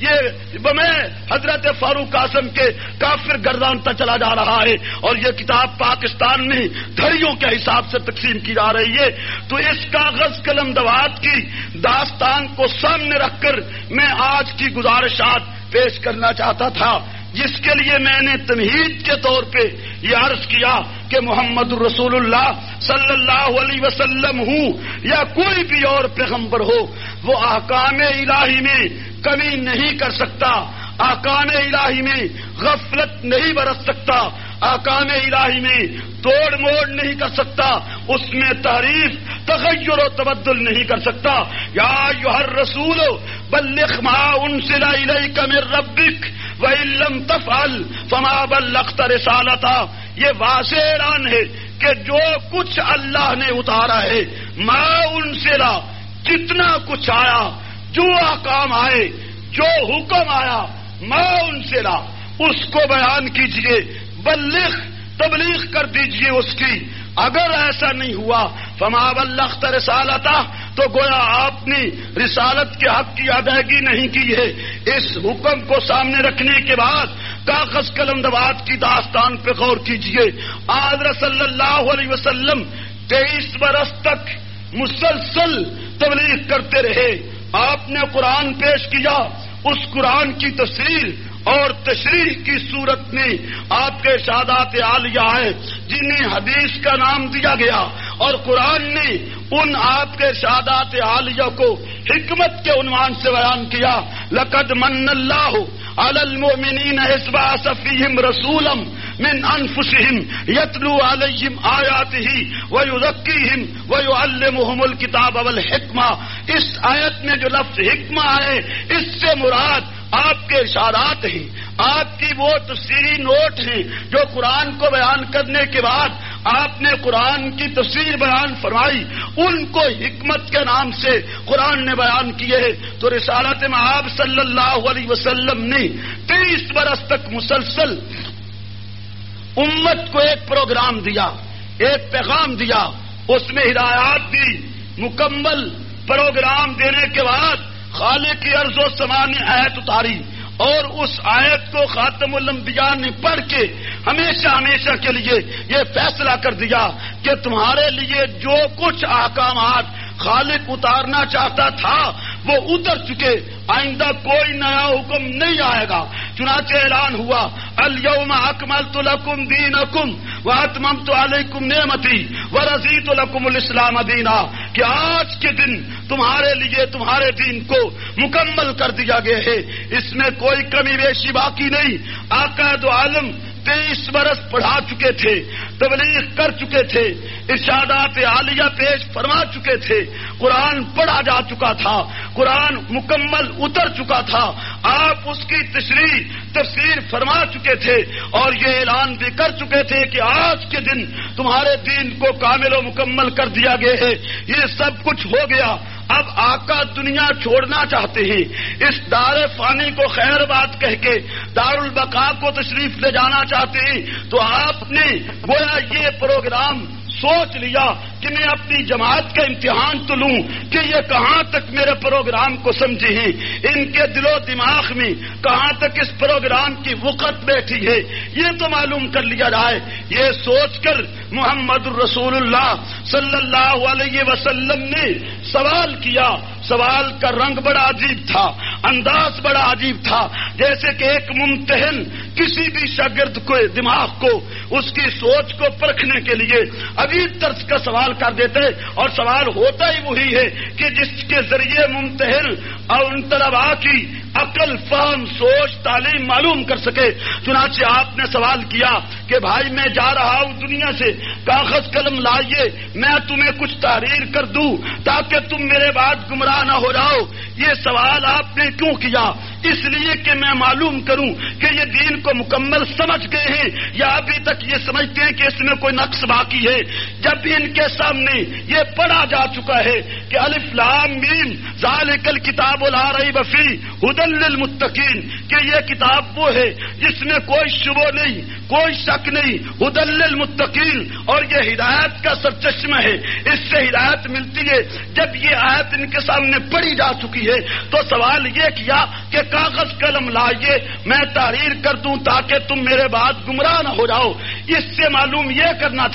[SPEAKER 2] یہ میں حضرت فاروق اعظم کے کافر گردانتا چلا جا رہا ہے اور یہ کتاب پاکستان میں دھڑیوں کے حساب سے تقسیم کی جا رہی ہے. تو اس کاغذ قلم دوات کی داستان کو سامنے رکھ کر میں آج کی گزارشات پیش کرنا چاہتا تھا جس کے لیے میں نے تمہید کے طور پہ یہ عرض کیا کہ محمد رسول اللہ صلی اللہ علیہ وسلم ہوں یا کوئی بھی اور پیغمبر ہو، وہ احکام الہی میں کمی نہیں کر سکتا، احکام الہی میں غفلت نہیں برت سکتا، احکام الہی میں توڑ موڑ نہیں کر سکتا، اس میں تحریف تغیر و تبدل نہیں کر سکتا۔ یا ایھا الرسول بلغ ما انزل الیک من ربک وان لم تفعل فما بلغت رسالتہ۔ یہ واضح اعلان ہے کہ جو کچھ اللہ نے اتارا ہے، ما انزل، جتنا کچھ آیا، جو احکام آئے، جو حکم آیا، ما انزل، اس کو بیان کیجئے، بلغ، تبلیغ کر دیجئے اس کی۔ اگر ایسا نہیں ہوا فما بلغت رسالتہ، تو گویا آپ نے رسالت کے حق کی ادائیگی نہیں کی ہے۔ اس حکم کو سامنے رکھنے کے بعد کاغذ قلم دوات کی داستان پہ غور کیجئے۔ حضرت صلی اللہ علیہ وسلم تیئیس برس تک مسلسل تبلیغ کرتے رہے۔ آپ نے قرآن پیش کیا، اس قرآن کی تفسیر اور تشریح کی صورت میں آپ کے ارشادات عالیہ ہے جنہیں حدیث کا نام دیا گیا، اور قرآن نے ان آپ کے ارشادات عالیہ کو حکمت کے عنوان سے بیان کیا۔ لقد من اللہ علی المؤمنین اذ بعث فیہم رسولا من انفسہم یتلو علیہم آیاتہ ویزکیہم ویعلمہم الکتاب والحکمہ۔ اس آیت میں جو لفظ حکمہ ہے، اس سے مراد آپ کے ارشادات ہیں، آپ کی وہ تفسیری نوٹ ہیں جو قرآن کو بیان کرنے کے بعد آپ نے قرآن کی تفسیر بیان فرمائی، ان کو حکمت کے نام سے قرآن نے بیان کیے ہیں۔ تو رسالت مآب صلی اللہ علیہ وسلم نے تیئیس برس تک مسلسل امت کو ایک پروگرام دیا، ایک پیغام دیا، اس میں ہدایات دی۔ مکمل پروگرام دینے کے بعد خالق کی ارض و سما نے آیت اتاری، اور اس آیت کو خاتم الانبیاء نے پڑھ کے ہمیشہ ہمیشہ کے لیے یہ فیصلہ کر دیا کہ تمہارے لیے جو کچھ احکامات خالق اتارنا چاہتا تھا وہ اتر چکے، آئندہ کوئی نیا حکم نہیں آئے گا۔ چنانچہ اعلان ہوا، الیوم اکملت لکم دینکم واتممت علیکم نعمتی ورضیت لکم الاسلام دینا، کہ آج کے دن تمہارے لیے تمہارے دین کو مکمل کر دیا گیا ہے، اس میں کوئی کمی بیشی باقی نہیں۔ آقا دو عالم تیئیس برس پڑھا چکے تھے، تبلیغ کر چکے تھے، ارشادات عالیہ پیش فرما چکے تھے، قرآن پڑھا جا چکا تھا، قرآن مکمل اتر چکا تھا، آپ اس کی تشریح تفسیر فرما چکے تھے، اور یہ اعلان بھی کر چکے تھے کہ آج کے دن تمہارے دین کو کامل و مکمل کر دیا گیا ہے۔ یہ سب کچھ ہو گیا، اب آقا دنیا چھوڑنا چاہتے ہیں، اس دار فانی کو خیر بات کہہ کے دار البقاء کو تشریف لے جانا چاہتے ہیں۔ تو آپ نے گویا یہ پروگرام سوچ لیا کہ میں اپنی جماعت کا امتحان تو لوں کہ یہ کہاں تک میرے پروگرام کو سمجھے ہیں، ان کے دل و دماغ میں کہاں تک اس پروگرام کی وقت بیٹھی ہے، یہ تو معلوم کر لیا جائے۔ یہ سوچ کر محمد الرسول اللہ صلی اللہ علیہ وسلم نے سوال کیا۔ سوال کا رنگ بڑا عجیب تھا، انداز بڑا عجیب تھا، جیسے کہ ایک ممتحن کسی بھی شاگرد کو دماغ کو اس کی سوچ کو پرکھنے کے لیے عجیب طرز کا سوال کر دیتے، اور سوال ہوتا ہی وہی ہے کہ جس کے ذریعے ممتحن اور ان طلباء کی عقل، فہم، سوچ، تعلیم معلوم کر سکے۔ چنانچہ آپ نے سوال کیا کہ بھائی میں جا رہا ہوں دنیا سے، کاغذ قلم لائیے، میں تمہیں کچھ تحریر کر دوں تاکہ تم میرے بعد گمراہ نہ ہو جاؤ۔ یہ سوال آپ نے کیوں کیا؟ اس لیے کہ میں معلوم کروں کہ یہ دین کو مکمل سمجھ گئے ہیں یا ابھی تک یہ سمجھتے ہیں کہ اس میں کوئی نقص باقی ہے۔ جب ان کے سامنے یہ پڑھا جا چکا ہے کہ الف لام میم ذالک الکتاب لا ریب فیہ ھدی للمتقین، کہ یہ کتاب وہ ہے جس میں کوئی شبہ نہیں، کوئی شک نہیں، ھدی للمتقین، اور یہ ہدایت کا سرچشمہ ہے، اس سے ہدایت ملتی ہے۔ جب یہ آیت ان کے سامنے پڑھی جا چکی ہے تو سوال یہ کیا کہ کاغذ قلم لائیے، میں تحریر کر دوں تاکہ تم میرے بعد گمراہ نہ ہو جاؤ۔ اس سے معلوم یہ کرنا تھا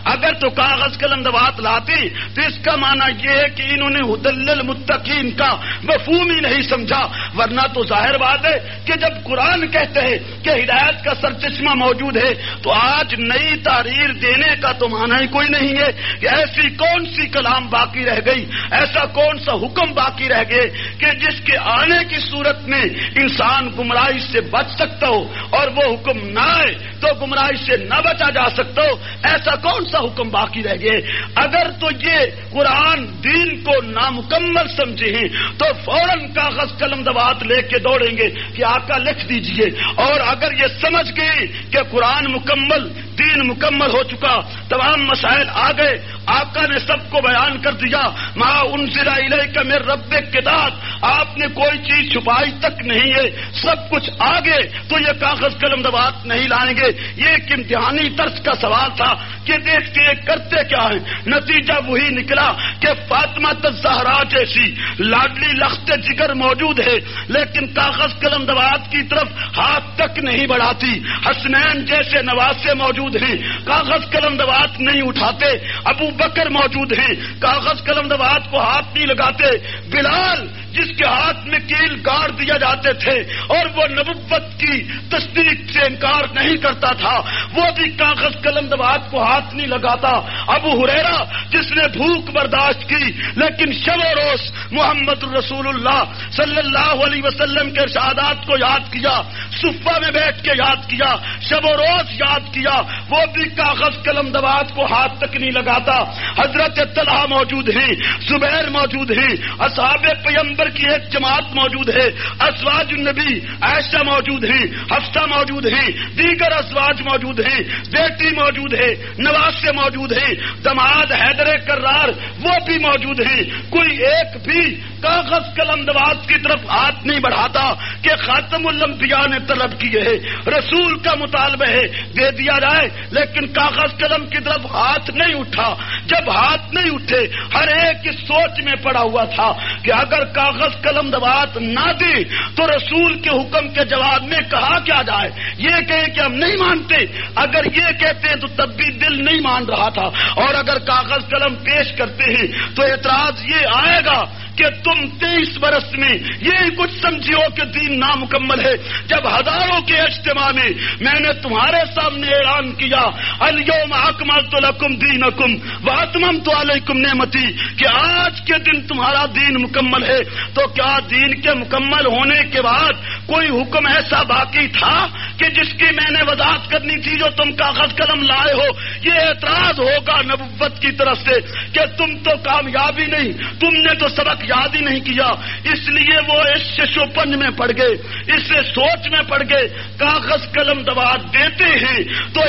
[SPEAKER 2] اگر تو کاغذ قلم دوات لاتی تو اس کا معنی یہ ہے کہ انہوں نے ہدی للمتقین کا مفہوم ہی نہیں سمجھا، ورنہ تو ظاہر بات ہے کہ جب قرآن کہتے ہیں کہ ہدایت کا سرچشمہ موجود ہے تو آج نئی تحریر دینے کا تو معنی ہی کوئی نہیں ہے کہ ایسی کون سی کلام باقی رہ گئی، ایسا کون سا حکم باقی رہ گئے کہ جس کے آنے کی صورت میں انسان گمراہی سے بچ سکتا ہو اور وہ حکم نہ آئے تو گمراہی سے نہ بچا جا سکتا ہو، ایسا کون سا حکم باقی رہ گئے؟ اگر تو یہ قرآن دین کو نامکمل سمجھے ہیں تو فوراً کاغذ قلم دوات لے کے دوڑیں گے کہ آقا لکھ دیجئے، اور اگر یہ سمجھ گئے کہ قرآن مکمل، دین مکمل ہو چکا، تمام مسائل آ گئے، آقا نے سب کو بیان کر دیا، ما انزل الیک من ربک کتاب، آپ نے کوئی چیز چھپائی تک نہیں ہے، سب کچھ آگے، تو یہ کاغذ قلم دوات نہیں لائیں گے۔ یہ ایک امتحانی طرز کا سوال تھا کہ دیکھ کے کرتے کیا ہیں، نتیجہ وہی نکلا کہ فاطمہ الزہرا جیسی لاڈلی لخت جگر موجود ہے لیکن کاغذ قلم دوات کی طرف ہاتھ تک نہیں بڑھاتی، حسنین جیسے نواسے موجود ہیں، کاغذ قلم دوات نہیں اٹھاتے، ابو بکر موجود ہیں، کاغذ قلم دوات کو ہاتھ نہیں لگاتے، بلال جس کے ہاتھ میں کیل گاڑ دیا جاتے تھے اور وہ نبوت کی تصدیق سے انکار نہیں کرتا تھا، وہ بھی کاغذ قلم دوات کو ہاتھ نہیں لگاتا، ابو ہریرہ جس نے بھوک برداشت کی لیکن شب و روز محمد رسول اللہ صلی اللہ علیہ وسلم کے ارشادات کو یاد کیا، صفہ میں بیٹھ کے یاد کیا، شب و روز یاد کیا، وہ بھی کاغذ قلم دوات کو ہاتھ تک نہیں لگاتا۔ حضرت طلحہ موجود ہیں، زبیر موجود ہیں، اصحاب پیغمبر کی ایک جماعت موجود ہے، ازواج النبی عائشہ موجود ہیں، حفصہ موجود ہیں، دیگر ازواج موجود ہیں، بیٹی موجود ہے، نواسے موجود ہیں، دماد حیدر کرار وہ بھی موجود ہیں، کوئی ایک بھی کاغذ قلم دوات کی طرف ہاتھ نہیں بڑھاتا کہ خاتم الانبیاء نے طلب کیے ہے، رسول کا مطالبہ ہے دے دیا جائے، لیکن کاغذ قلم کی طرف ہاتھ نہیں اٹھا۔ جب ہاتھ نہیں اٹھے ہر ایک اس سوچ میں پڑا ہوا تھا کہ اگر کاغذ قلم دوات نہ دے تو رسول کے حکم کے جواب میں کہا کیا جائے، یہ کہیں کہ ہم نہیں مانتے، اگر یہ کہتے ہیں تو تب بھی دل نہیں مان رہا تھا، اور اگر کاغذ قلم پیش کرتے ہیں تو اعتراض یہ آئے گا کہ تم تیئیس برس میں یہ کچھ سمجھو کہ دین نامکمل ہے، جب ہزاروں کے اجتماع میں میں نے تمہارے سامنے اعلان کیا الیوم اکملت لکم دینکم واتممت علیکم نعمتی کہ آج کے دن تمہارا دین مکمل ہے، تو کیا دین کے مکمل ہونے کے بعد کوئی حکم ایسا باقی تھا کہ جس کی میں نے وضاحت کرنی تھی جو تم کاغذ قلم لائے ہو؟ یہ اعتراض ہوگا نبوت کی طرف سے کہ تم تو کامیابی نہیں، تم نے تو سبق یاد ہی نہیں کیا، اس لیے وہ اس ششوپن میں پڑ گئے، اس سے سوچ میں پڑ گئے۔ کاغذ قلم دوات دیتے ہیں تو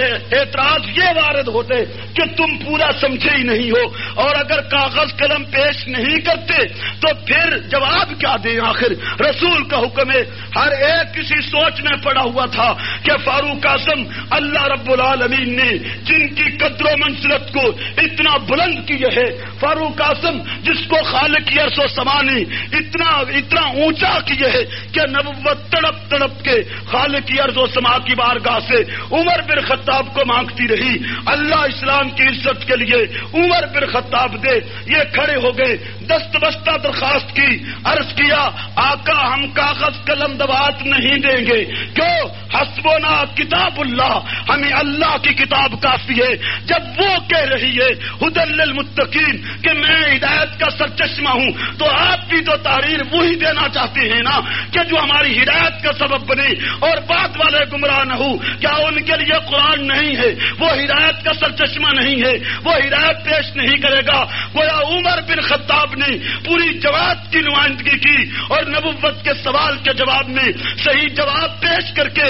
[SPEAKER 2] اعتراض یہ وارد ہوتے کہ تم پورا سمجھے ہی نہیں ہو، اور اگر کاغذ قلم پیش نہیں کرتے تو پھر جواب کیا دیں؟ آخر رسول کا حکم ہے۔ ہر ایک کسی سوچ میں پڑا ہوا تھا کہ فاروق اعظم اللہ رب العالمین نے جن کی قدر و منزلت کو اتنا بلند کیا ہے، فاروق اعظم جس کو خالق عرش و سما نے اتنا اتنا اونچا کیے ہے کہ نبوت تڑپ تڑپ کے خالق عرش و سما کی بارگاہ سے عمر بن خطاب کو مانگتی رہی، اللہ اسلام کی عزت کے لیے عمر بن خطاب دے، یہ کھڑے ہو گئے، دست بستہ درخواست کی، عرض کیا آقا ہم کاغذ قلم دوات نہیں دیں گے، کیوں؟ حسبنا کتاب اللہ، ہمیں اللہ کی کتاب کافی ہے۔ جب وہ کہہ رہی ہے ہدی للمتقین کہ میں ہدایت کا سرچشمہ ہوں، تو آپ بھی تو تحریر وہی دینا چاہتے ہیں نا کہ جو ہماری ہدایت کا سبب بنے اور بعد والے گمراہ نہ ہو۔ کیا ان کے لیے قرآن نہیں ہے؟ وہ ہدایت کا سرچشمہ نہیں ہے، وہ ہدایت پیش نہیں کرے گا؟ گویا عمر بن خطاب نے پوری جماعت کی نمائندگی کی اور نبوت کے سوال کے جواب میں صحیح جواب پیش کر کے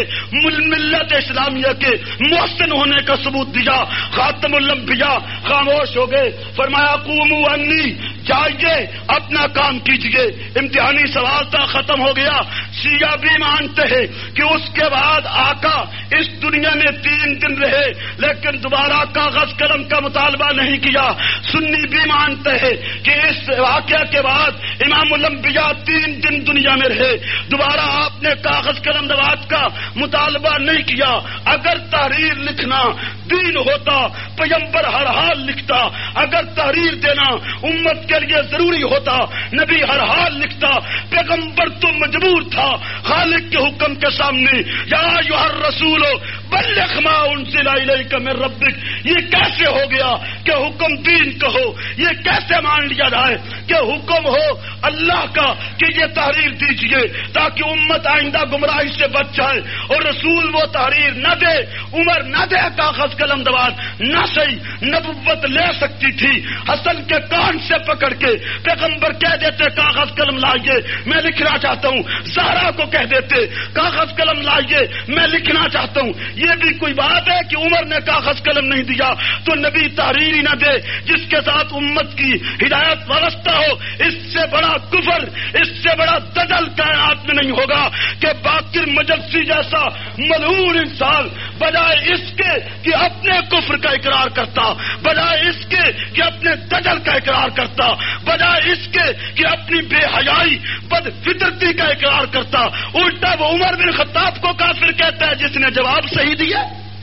[SPEAKER 2] ملت اسلامیہ کے محسن ہونے کا ثبوت دیا۔ خاتم الانبیاء خاموش ہو گئے، فرمایا قوموا انی، جائیے اپنا کام کیجئے۔ امتحانی سوال تھا، ختم ہو گیا۔ شیعہ بھی مانتے ہیں کہ اس کے بعد آقا اس دنیا میں تین دن رہے لیکن دوبارہ کاغذ قلم کا مطالبہ نہیں کیا۔ سنی بھی مانتے ہیں کہ اس واقعہ کے بعد امام الانبیاء تین دن دنیا میں رہے، دوبارہ آپ نے کاغذ قلم نواد کا مطالبہ نہیں کیا۔ اگر تحریر لکھنا دین ہوتا پیغمبر ہر حال لکھتا، اگر تحریر دینا امت کے لیے ضروری ہوتا نبی ہر حال لکھتا، پیغمبر تو مجبور تھا خالق کے حکم کے سامنے، یا ایھا الرسول بلغ ما انزل الیک من ربک۔ یہ کیسے ہو گیا کہ حکم دین کا ہو؟ یہ کیسے مان لیا جائے کہ حکم ہو اللہ کا کہ یہ تحریر دیجیے تاکہ امت آئندہ گمراہی سے بچ جائے، اور رسول وہ تحریر نہ دے، عمر نہ دے کاغذ قلم دوات نہ صحیح نبوت لے سکتی تھی۔ حسن کے کان سے پکڑ کے پیغمبر کہہ دیتے کاغذ قلم لائیے میں لکھنا چاہتا ہوں، زہرا کو کہہ دیتے کاغذ قلم لائیے میں لکھنا چاہتا ہوں۔ یہ بھی کوئی بات ہے کہ عمر نے کاغذ قلم نہیں دیا تو نبی تحریر ہی نہ دے جس کے ساتھ امت کی ہدایت وابستہ ہو؟ اس سے بڑا کفر، اس سے بڑا دجل کائنات میں نہیں ہوگا کہ باقر مجلسی جیسا ملعون انسان بجائے اس کے کہ اپنے کفر کا اقرار کرتا، بجائے اس کے کہ اپنے دجل کا اقرار کرتا، بجائے اس کے کہ اپنی بے حیائی بد فطرتی کا اقرار کرتا، الٹا وہ عمر بن خطاب کو کافر کہتا ہے جس نے جواب صحیح دیا۔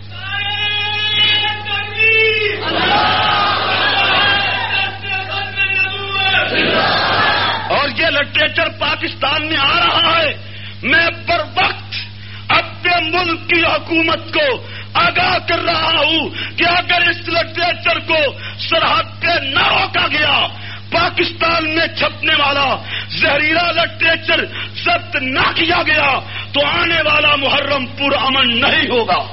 [SPEAKER 2] اور یہ لٹریچر پاکستان میں آ رہا ہے۔ میں پر وقت اپنے ملک کی حکومت کو آگاہ کر رہا ہوں کہ اگر اس لٹریچر کو سرحد پہ نہ روکا گیا، پاکستان میں چھپنے والا زہریلا لٹریچر ضبط نہ کیا گیا تو آنے والا محرم پر امن نہیں ہوگا۔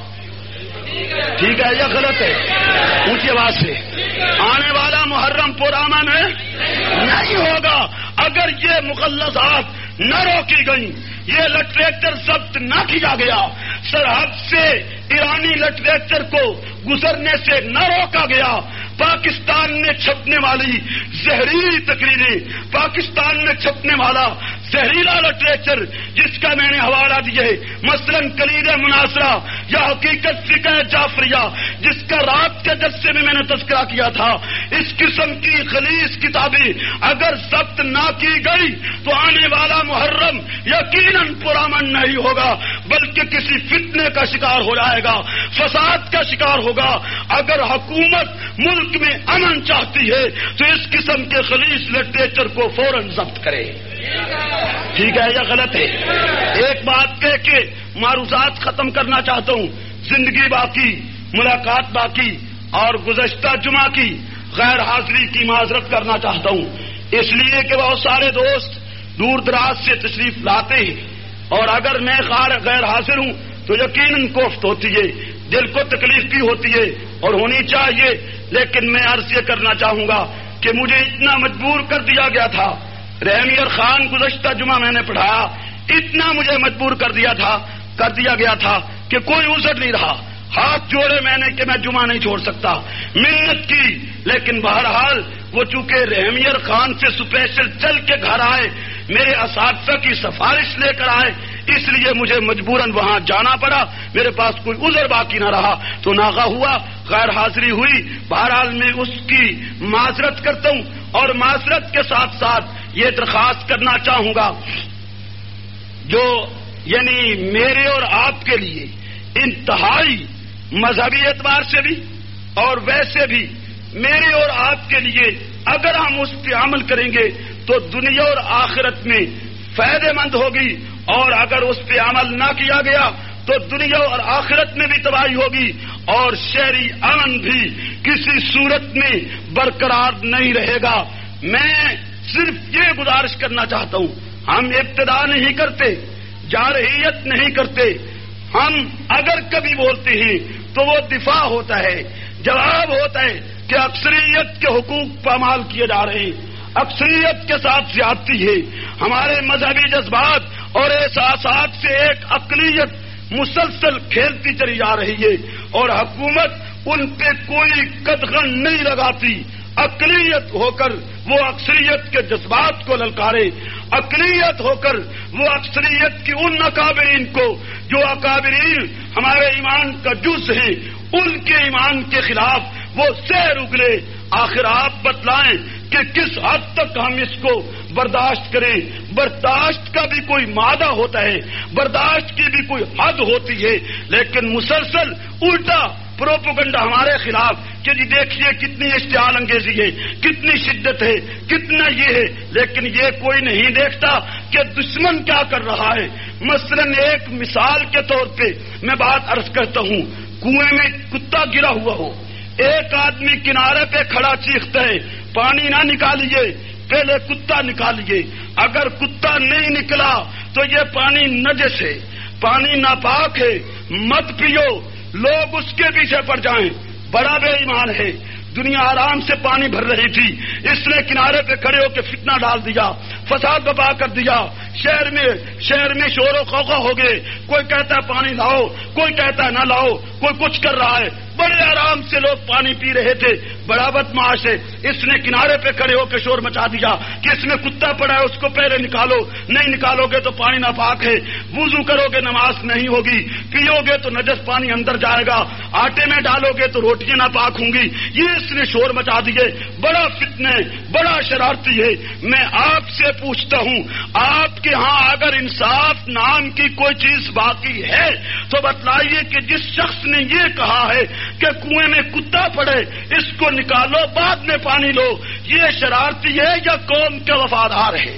[SPEAKER 2] ٹھیک ہے یا غلط ہے؟ اونچی آواز سے، آنے والا محرم پر امن نہیں ہوگا اگر یہ مغلظات نہ روکی گئیں، یہ لٹریچر ضبط نہ کیا گیا، سرحد سے ایرانی لٹریچر کو گزرنے سے نہ روکا گیا، پاکستان میں چھپنے والی زہریلی تقریریں، پاکستان میں چھپنے والا زہریلا لٹریچر جس کا میں نے حوالہ دیے مثلا کلید مناظرہ یا حقیقت فقہ جعفریہ جس کا رات کے جلسے میں میں نے تذکرہ کیا تھا، اس قسم کی خلیص کتابیں اگر ضبط نہ کی گئی تو آنے والا محرم یقیناً پرامن نہیں ہوگا بلکہ کسی فتنے کا شکار ہو جائے گا، فساد کا شکار ہوگا۔ اگر حکومت ملک میں امن چاہتی ہے تو اس قسم کے خلیص لٹریچر کو فوراً ضبط کرے۔ ٹھیک ہے یا غلط ہے؟ ایک بات کہہ کے معروضات ختم کرنا چاہتا ہوں۔ زندگی باقی، ملاقات باقی، اور گزشتہ جمعہ کی غیر حاضری کی معذرت کرنا چاہتا ہوں، اس لیے کہ بہت سارے دوست دور دراز سے تشریف لاتے ہیں اور اگر میں غیر حاضر ہوں تو یقیناً کوفت ہوتی ہے، دل کو تکلیف بھی ہوتی ہے اور ہونی چاہیے، لیکن میں عرض یہ کرنا چاہوں گا کہ مجھے اتنا مجبور کر دیا گیا تھا، رحمیر خان گزشتہ جمعہ میں نے پڑھایا، اتنا مجھے مجبور کر دیا تھا کر دیا گیا تھا کہ کوئی عذر نہیں رہا، ہاتھ جوڑے میں نے کہ میں جمعہ نہیں چھوڑ سکتا، منت کی، لیکن بہرحال وہ چونکہ رحمیر خان سے اسپیشل چل کے گھر آئے، میرے اساتذہ کی سفارش لے کر آئے، اس لیے مجھے مجبوراً وہاں جانا پڑا، میرے پاس کوئی عذر باقی نہ رہا تو ناغہ ہوا، غیر حاضری ہوئی۔ بہرحال میں اس کی معذرت کرتا ہوں اور معذرت کے ساتھ ساتھ یہ درخواست کرنا چاہوں گا جو یعنی میرے اور آپ کے لیے انتہائی مذہبی اعتبار سے بھی اور ویسے بھی میرے اور آپ کے لیے اگر ہم اس پہ عمل کریں گے تو دنیا اور آخرت میں فائدہ مند ہوگی، اور اگر اس پہ عمل نہ کیا گیا تو دنیا اور آخرت میں بھی تباہی ہوگی اور شہری امن بھی کسی صورت میں برقرار نہیں رہے گا۔ میں صرف یہ گزارش کرنا چاہتا ہوں، ہم ابتدا نہیں کرتے، جارحیت نہیں کرتے، ہم اگر کبھی بولتے ہیں تو وہ دفاع ہوتا ہے، جواب ہوتا ہے کہ اکثریت کے حقوق پامال کیے جا رہے ہیں، اکثریت کے ساتھ زیادتی ہے، ہمارے مذہبی جذبات اور احساسات سے ایک اقلیت مسلسل کھیلتی چلی جا رہی ہے اور حکومت ان پہ کوئی قدغن نہیں لگاتی۔ اقلیت ہو کر وہ اکثریت کے جذبات کو للکارے، اقلیت ہو کر وہ اکثریت کی ان اکابرین کو جو اکابرین ہمارے ایمان کا جز ہیں ان کے ایمان کے خلاف وہ سیر اگلے۔ آخر آپ بتلائیں کہ کس حد تک ہم اس کو برداشت کریں. برداشت کا بھی کوئی مادہ ہوتا ہے، برداشت کی بھی کوئی حد ہوتی ہے، لیکن مسلسل الٹا پروپیگنڈا ہمارے خلاف کہ جی دیکھیے کتنی اشتعال انگیزی ہے، کتنی شدت ہے، کتنا یہ ہے، لیکن یہ کوئی نہیں دیکھتا کہ دشمن کیا کر رہا ہے. مثلا ایک مثال کے طور پہ میں بات عرض کرتا ہوں. کنویں میں کتا گرا ہوا ہو، ایک آدمی کنارے پہ کھڑا چیختا ہے پانی نہ نکالیے، پہلے کتا نکالیے. اگر کتا نہیں نکلا تو یہ پانی نجس ہے، پانی ناپاک ہے، مت پیو. لوگ اس کے پیچھے پڑ جائیں. بڑا بے ایمان ہے. دنیا آرام سے پانی بھر رہی تھی، اس نے کنارے پہ کھڑے ہو کے فتنہ ڈال دیا، فساد برپا کر دیا. شہر میں شہر میں شور و خوغہ ہو گئے. کوئی کہتا ہے پانی لاؤ، کوئی کہتا ہے نہ لاؤ، کوئی کچھ کر رہا ہے. بڑے آرام سے لوگ پانی پی رہے تھے. بڑا بدمعاش ہے، اس نے کنارے پہ کھڑے ہو کے شور مچا دیا کہ اس میں کتا پڑا ہے، اس کو پہلے نکالو، نہیں نکالو گے تو پانی ناپاک ہے، وضو کرو گے نماز نہیں ہوگی، پیو گے تو نجس پانی اندر جائے گا، آٹے میں ڈالو گے تو روٹیاں ناپاک ہوں گی. یہ اس نے شور مچا دیے. بڑا فتنہ، بڑا شرارتی ہے. میں آپ سے پوچھتا ہوں، آپ کے ہاں اگر انصاف نام کی کوئی چیز باقی ہے تو بتلائیے کہ جس شخص نے یہ کہا ہے کہ کنویں میں کتا پڑے، اس کو نکالو بعد میں پانی لو، یہ شرارتی ہے یا قوم کے وفادار ہے؟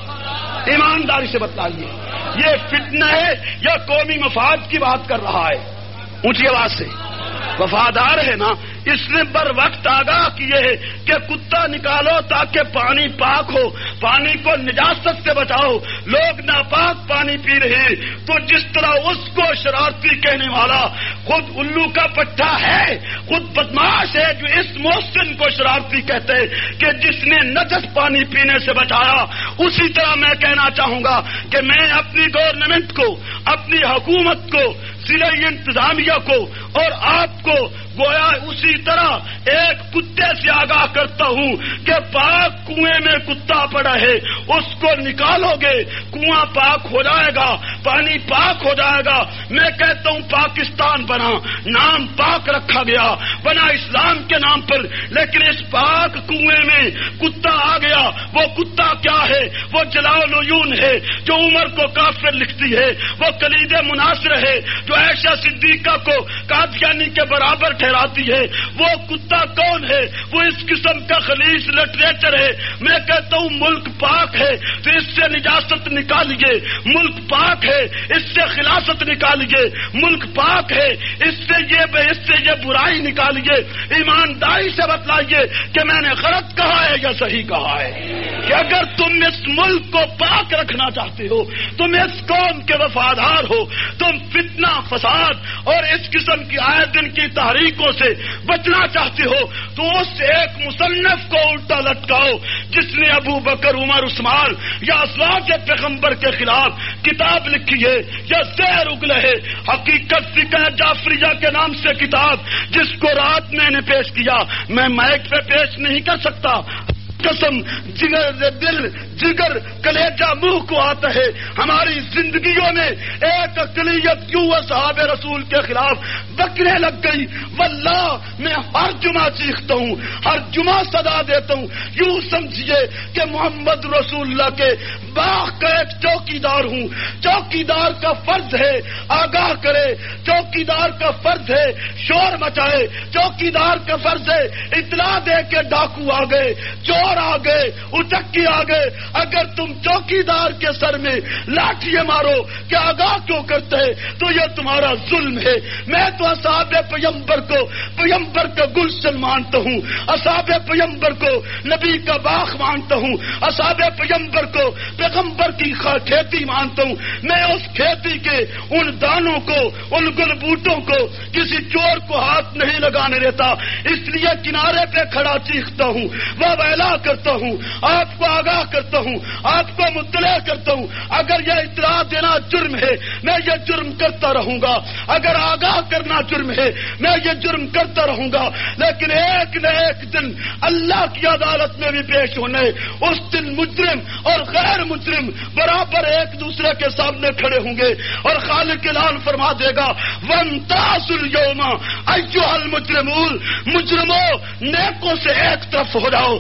[SPEAKER 2] ایمانداری سے بتلائیے، یہ فتنہ ہے یا قومی مفاد کی بات کر رہا ہے؟ اونچی آواز سے. وفادار ہے نا. اس نے بر وقت آگاہ کیے ہے کہ کتا نکالو تاکہ پانی پاک ہو، پانی کو نجاست سے بچاؤ. لوگ ناپاک پانی پی رہے ہیں تو جس طرح اس کو شرارتی کہنے والا خود الو کا پٹھا ہے، خود بدماش ہے جو اس محسن کو شرارتی کہتے ہیں کہ جس نے نجس پانی پینے سے بچایا، اسی طرح میں کہنا چاہوں گا کہ میں اپنی گورنمنٹ کو، اپنی حکومت کو، ضلع انتظامیہ کو اور آپ کو گویا اسی طرح ایک کتے سے آگاہ کرتا ہوں کہ پاک کنویں میں کتا پڑا ہے، اس کو نکالو گے کنواں پاک ہو جائے گا، پانی پاک ہو جائے گا. میں کہتا ہوں پاکستان بنا، نام پاک رکھا گیا، بنا اسلام کے نام پر، لیکن اس پاک کنویں میں کتا آ گیا. وہ کتا کیا ہے؟ وہ جلاء العیون ہے جو عمر کو کافر لکھتی ہے، وہ کلید مناصر ہے جو عائشہ صدیقہ کو قادیانی کے برابر ٹھہراتی ہے. وہ کتا کون ہے؟ وہ اس قسم کا خلیص لٹریچر ہے. میں کہتا ہوں ملک پاک ہے تو اس سے نجاست نکالیے، ملک پاک ہے اس سے خلاصت نکالیے، ملک پاک ہے اس سے یہ اس سے یہ برائی نکالیے. ایمانداری سے بتلائیے کہ میں نے غلط کہا ہے یا صحیح کہا ہے؟ کہ اگر تم اس ملک کو پاک رکھنا چاہتے ہو، تم اس قوم کے وفادار ہو، تم فتنہ فساد اور اس قسم کی آئے دن کی تحریکوں سے بچنا چاہتے ہو تو اس ایک مصنف کو الٹا لٹکاؤ جس نے ابو بکر، عمر، عثمان یا اسلاف کے پیغمبر کے خلاف کتاب لکھی ہے یا زہر اگلے ہے. حقیقت فقہ جعفریہ کے نام سے کتاب جس کو رات میں نے پیش کیا، میں مائک پہ پیش نہیں کر سکتا. قسم جگر دل جگر کلیجہ منہ کو آتا ہے. ہماری زندگیوں میں ایک اقلیت کیوں اصحاب رسول کے خلاف بکرے لگ گئی. واللہ میں ہر جمعہ چیختا ہوں، ہر جمعہ صدا دیتا ہوں. یوں سمجھیے کہ محمد رسول اللہ کے باغ کا ایک چوکیدار ہوں. چوکیدار کا فرض ہے آگاہ کرے، چوکیدار کا فرض ہے شور مچائے، چوکیدار کا فرض ہے اطلاع دے کے ڈاکو آ گئے، چور آ گئے، اچکی آ گئے. اگر تم چوکیدار کے سر میں لاٹھیاں مارو کہ آگاہ کیوں کرتے ہیں تو یہ تمہارا ظلم ہے. میں تو اصحاب پیمبر کو پیمبر کا گلشن مانتا ہوں، اصحاب پیمبر کو نبی کا باغ مانتا ہوں، اصحاب پیمبر کو پیغمبر کی کھیتی مانتا ہوں. میں اس کھیتی کے ان دانوں کو، ان گل بوٹوں کو کسی چور کو ہاتھ نہیں لگانے دیتا. اس لیے کنارے پہ کھڑا چیختا ہوں، وہ ویلا کرتا ہوں، آپ کو آگاہ کرتا ہوں، آپ کو مطلع کرتا ہوں. اگر یہ اطلاع دینا جرم ہے میں یہ جرم کرتا رہوں گا، اگر آگاہ کرنا جرم ہے میں یہ جرم کرتا رہوں گا. لیکن ایک نہ ایک دن اللہ کی عدالت میں بھی پیش ہونے، اس دن مجرم اور غیر مجرم برابر ایک دوسرے کے سامنے کھڑے ہوں گے اور خالق اعلان فرما دے گا وَامْتَازُوا الْيَوْمَ أَيُّهَا الْمُجْرِمُونَ، مجرموں نیکوں سے ایک طرف ہو جاؤ، بد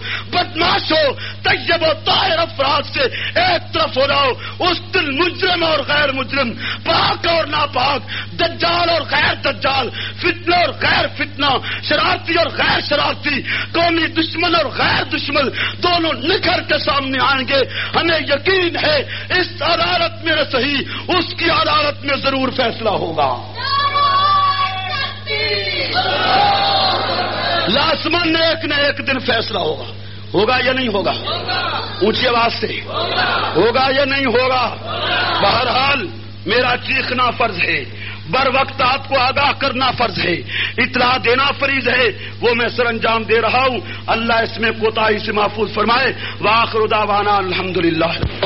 [SPEAKER 2] بدماش ہو، طیب و طاہر افراد سے ایک طرف ہو جاؤ. اس دن مجرم اور غیر مجرم، پاک اور ناپاک، دجال اور غیر دجال، فتنہ اور غیر فتنہ، شرارتی اور غیر شرارتی، قومی دشمن اور غیر دشمن دونوں نکھر کے سامنے آئیں گے. ہمیں یقین ہے اس عدالت میں صحیح، اس کی عدالت میں ضرور فیصلہ ہوگا. لازمن ایک نہ ایک دن فیصلہ ہوگا. ہوگا یا نہیں ہوگا؟ اونچی آواز سے ہوگا یا نہیں ہوگا؟ بہرحال میرا چیخنا فرض ہے، بر وقت آپ کو آگاہ کرنا فرض ہے، اطلاع دینا فریض ہے، وہ میں سر انجام دے رہا ہوں. اللہ اس میں کوتاہی سے محفوظ فرمائے. وآخر دعوانا الحمدللہ.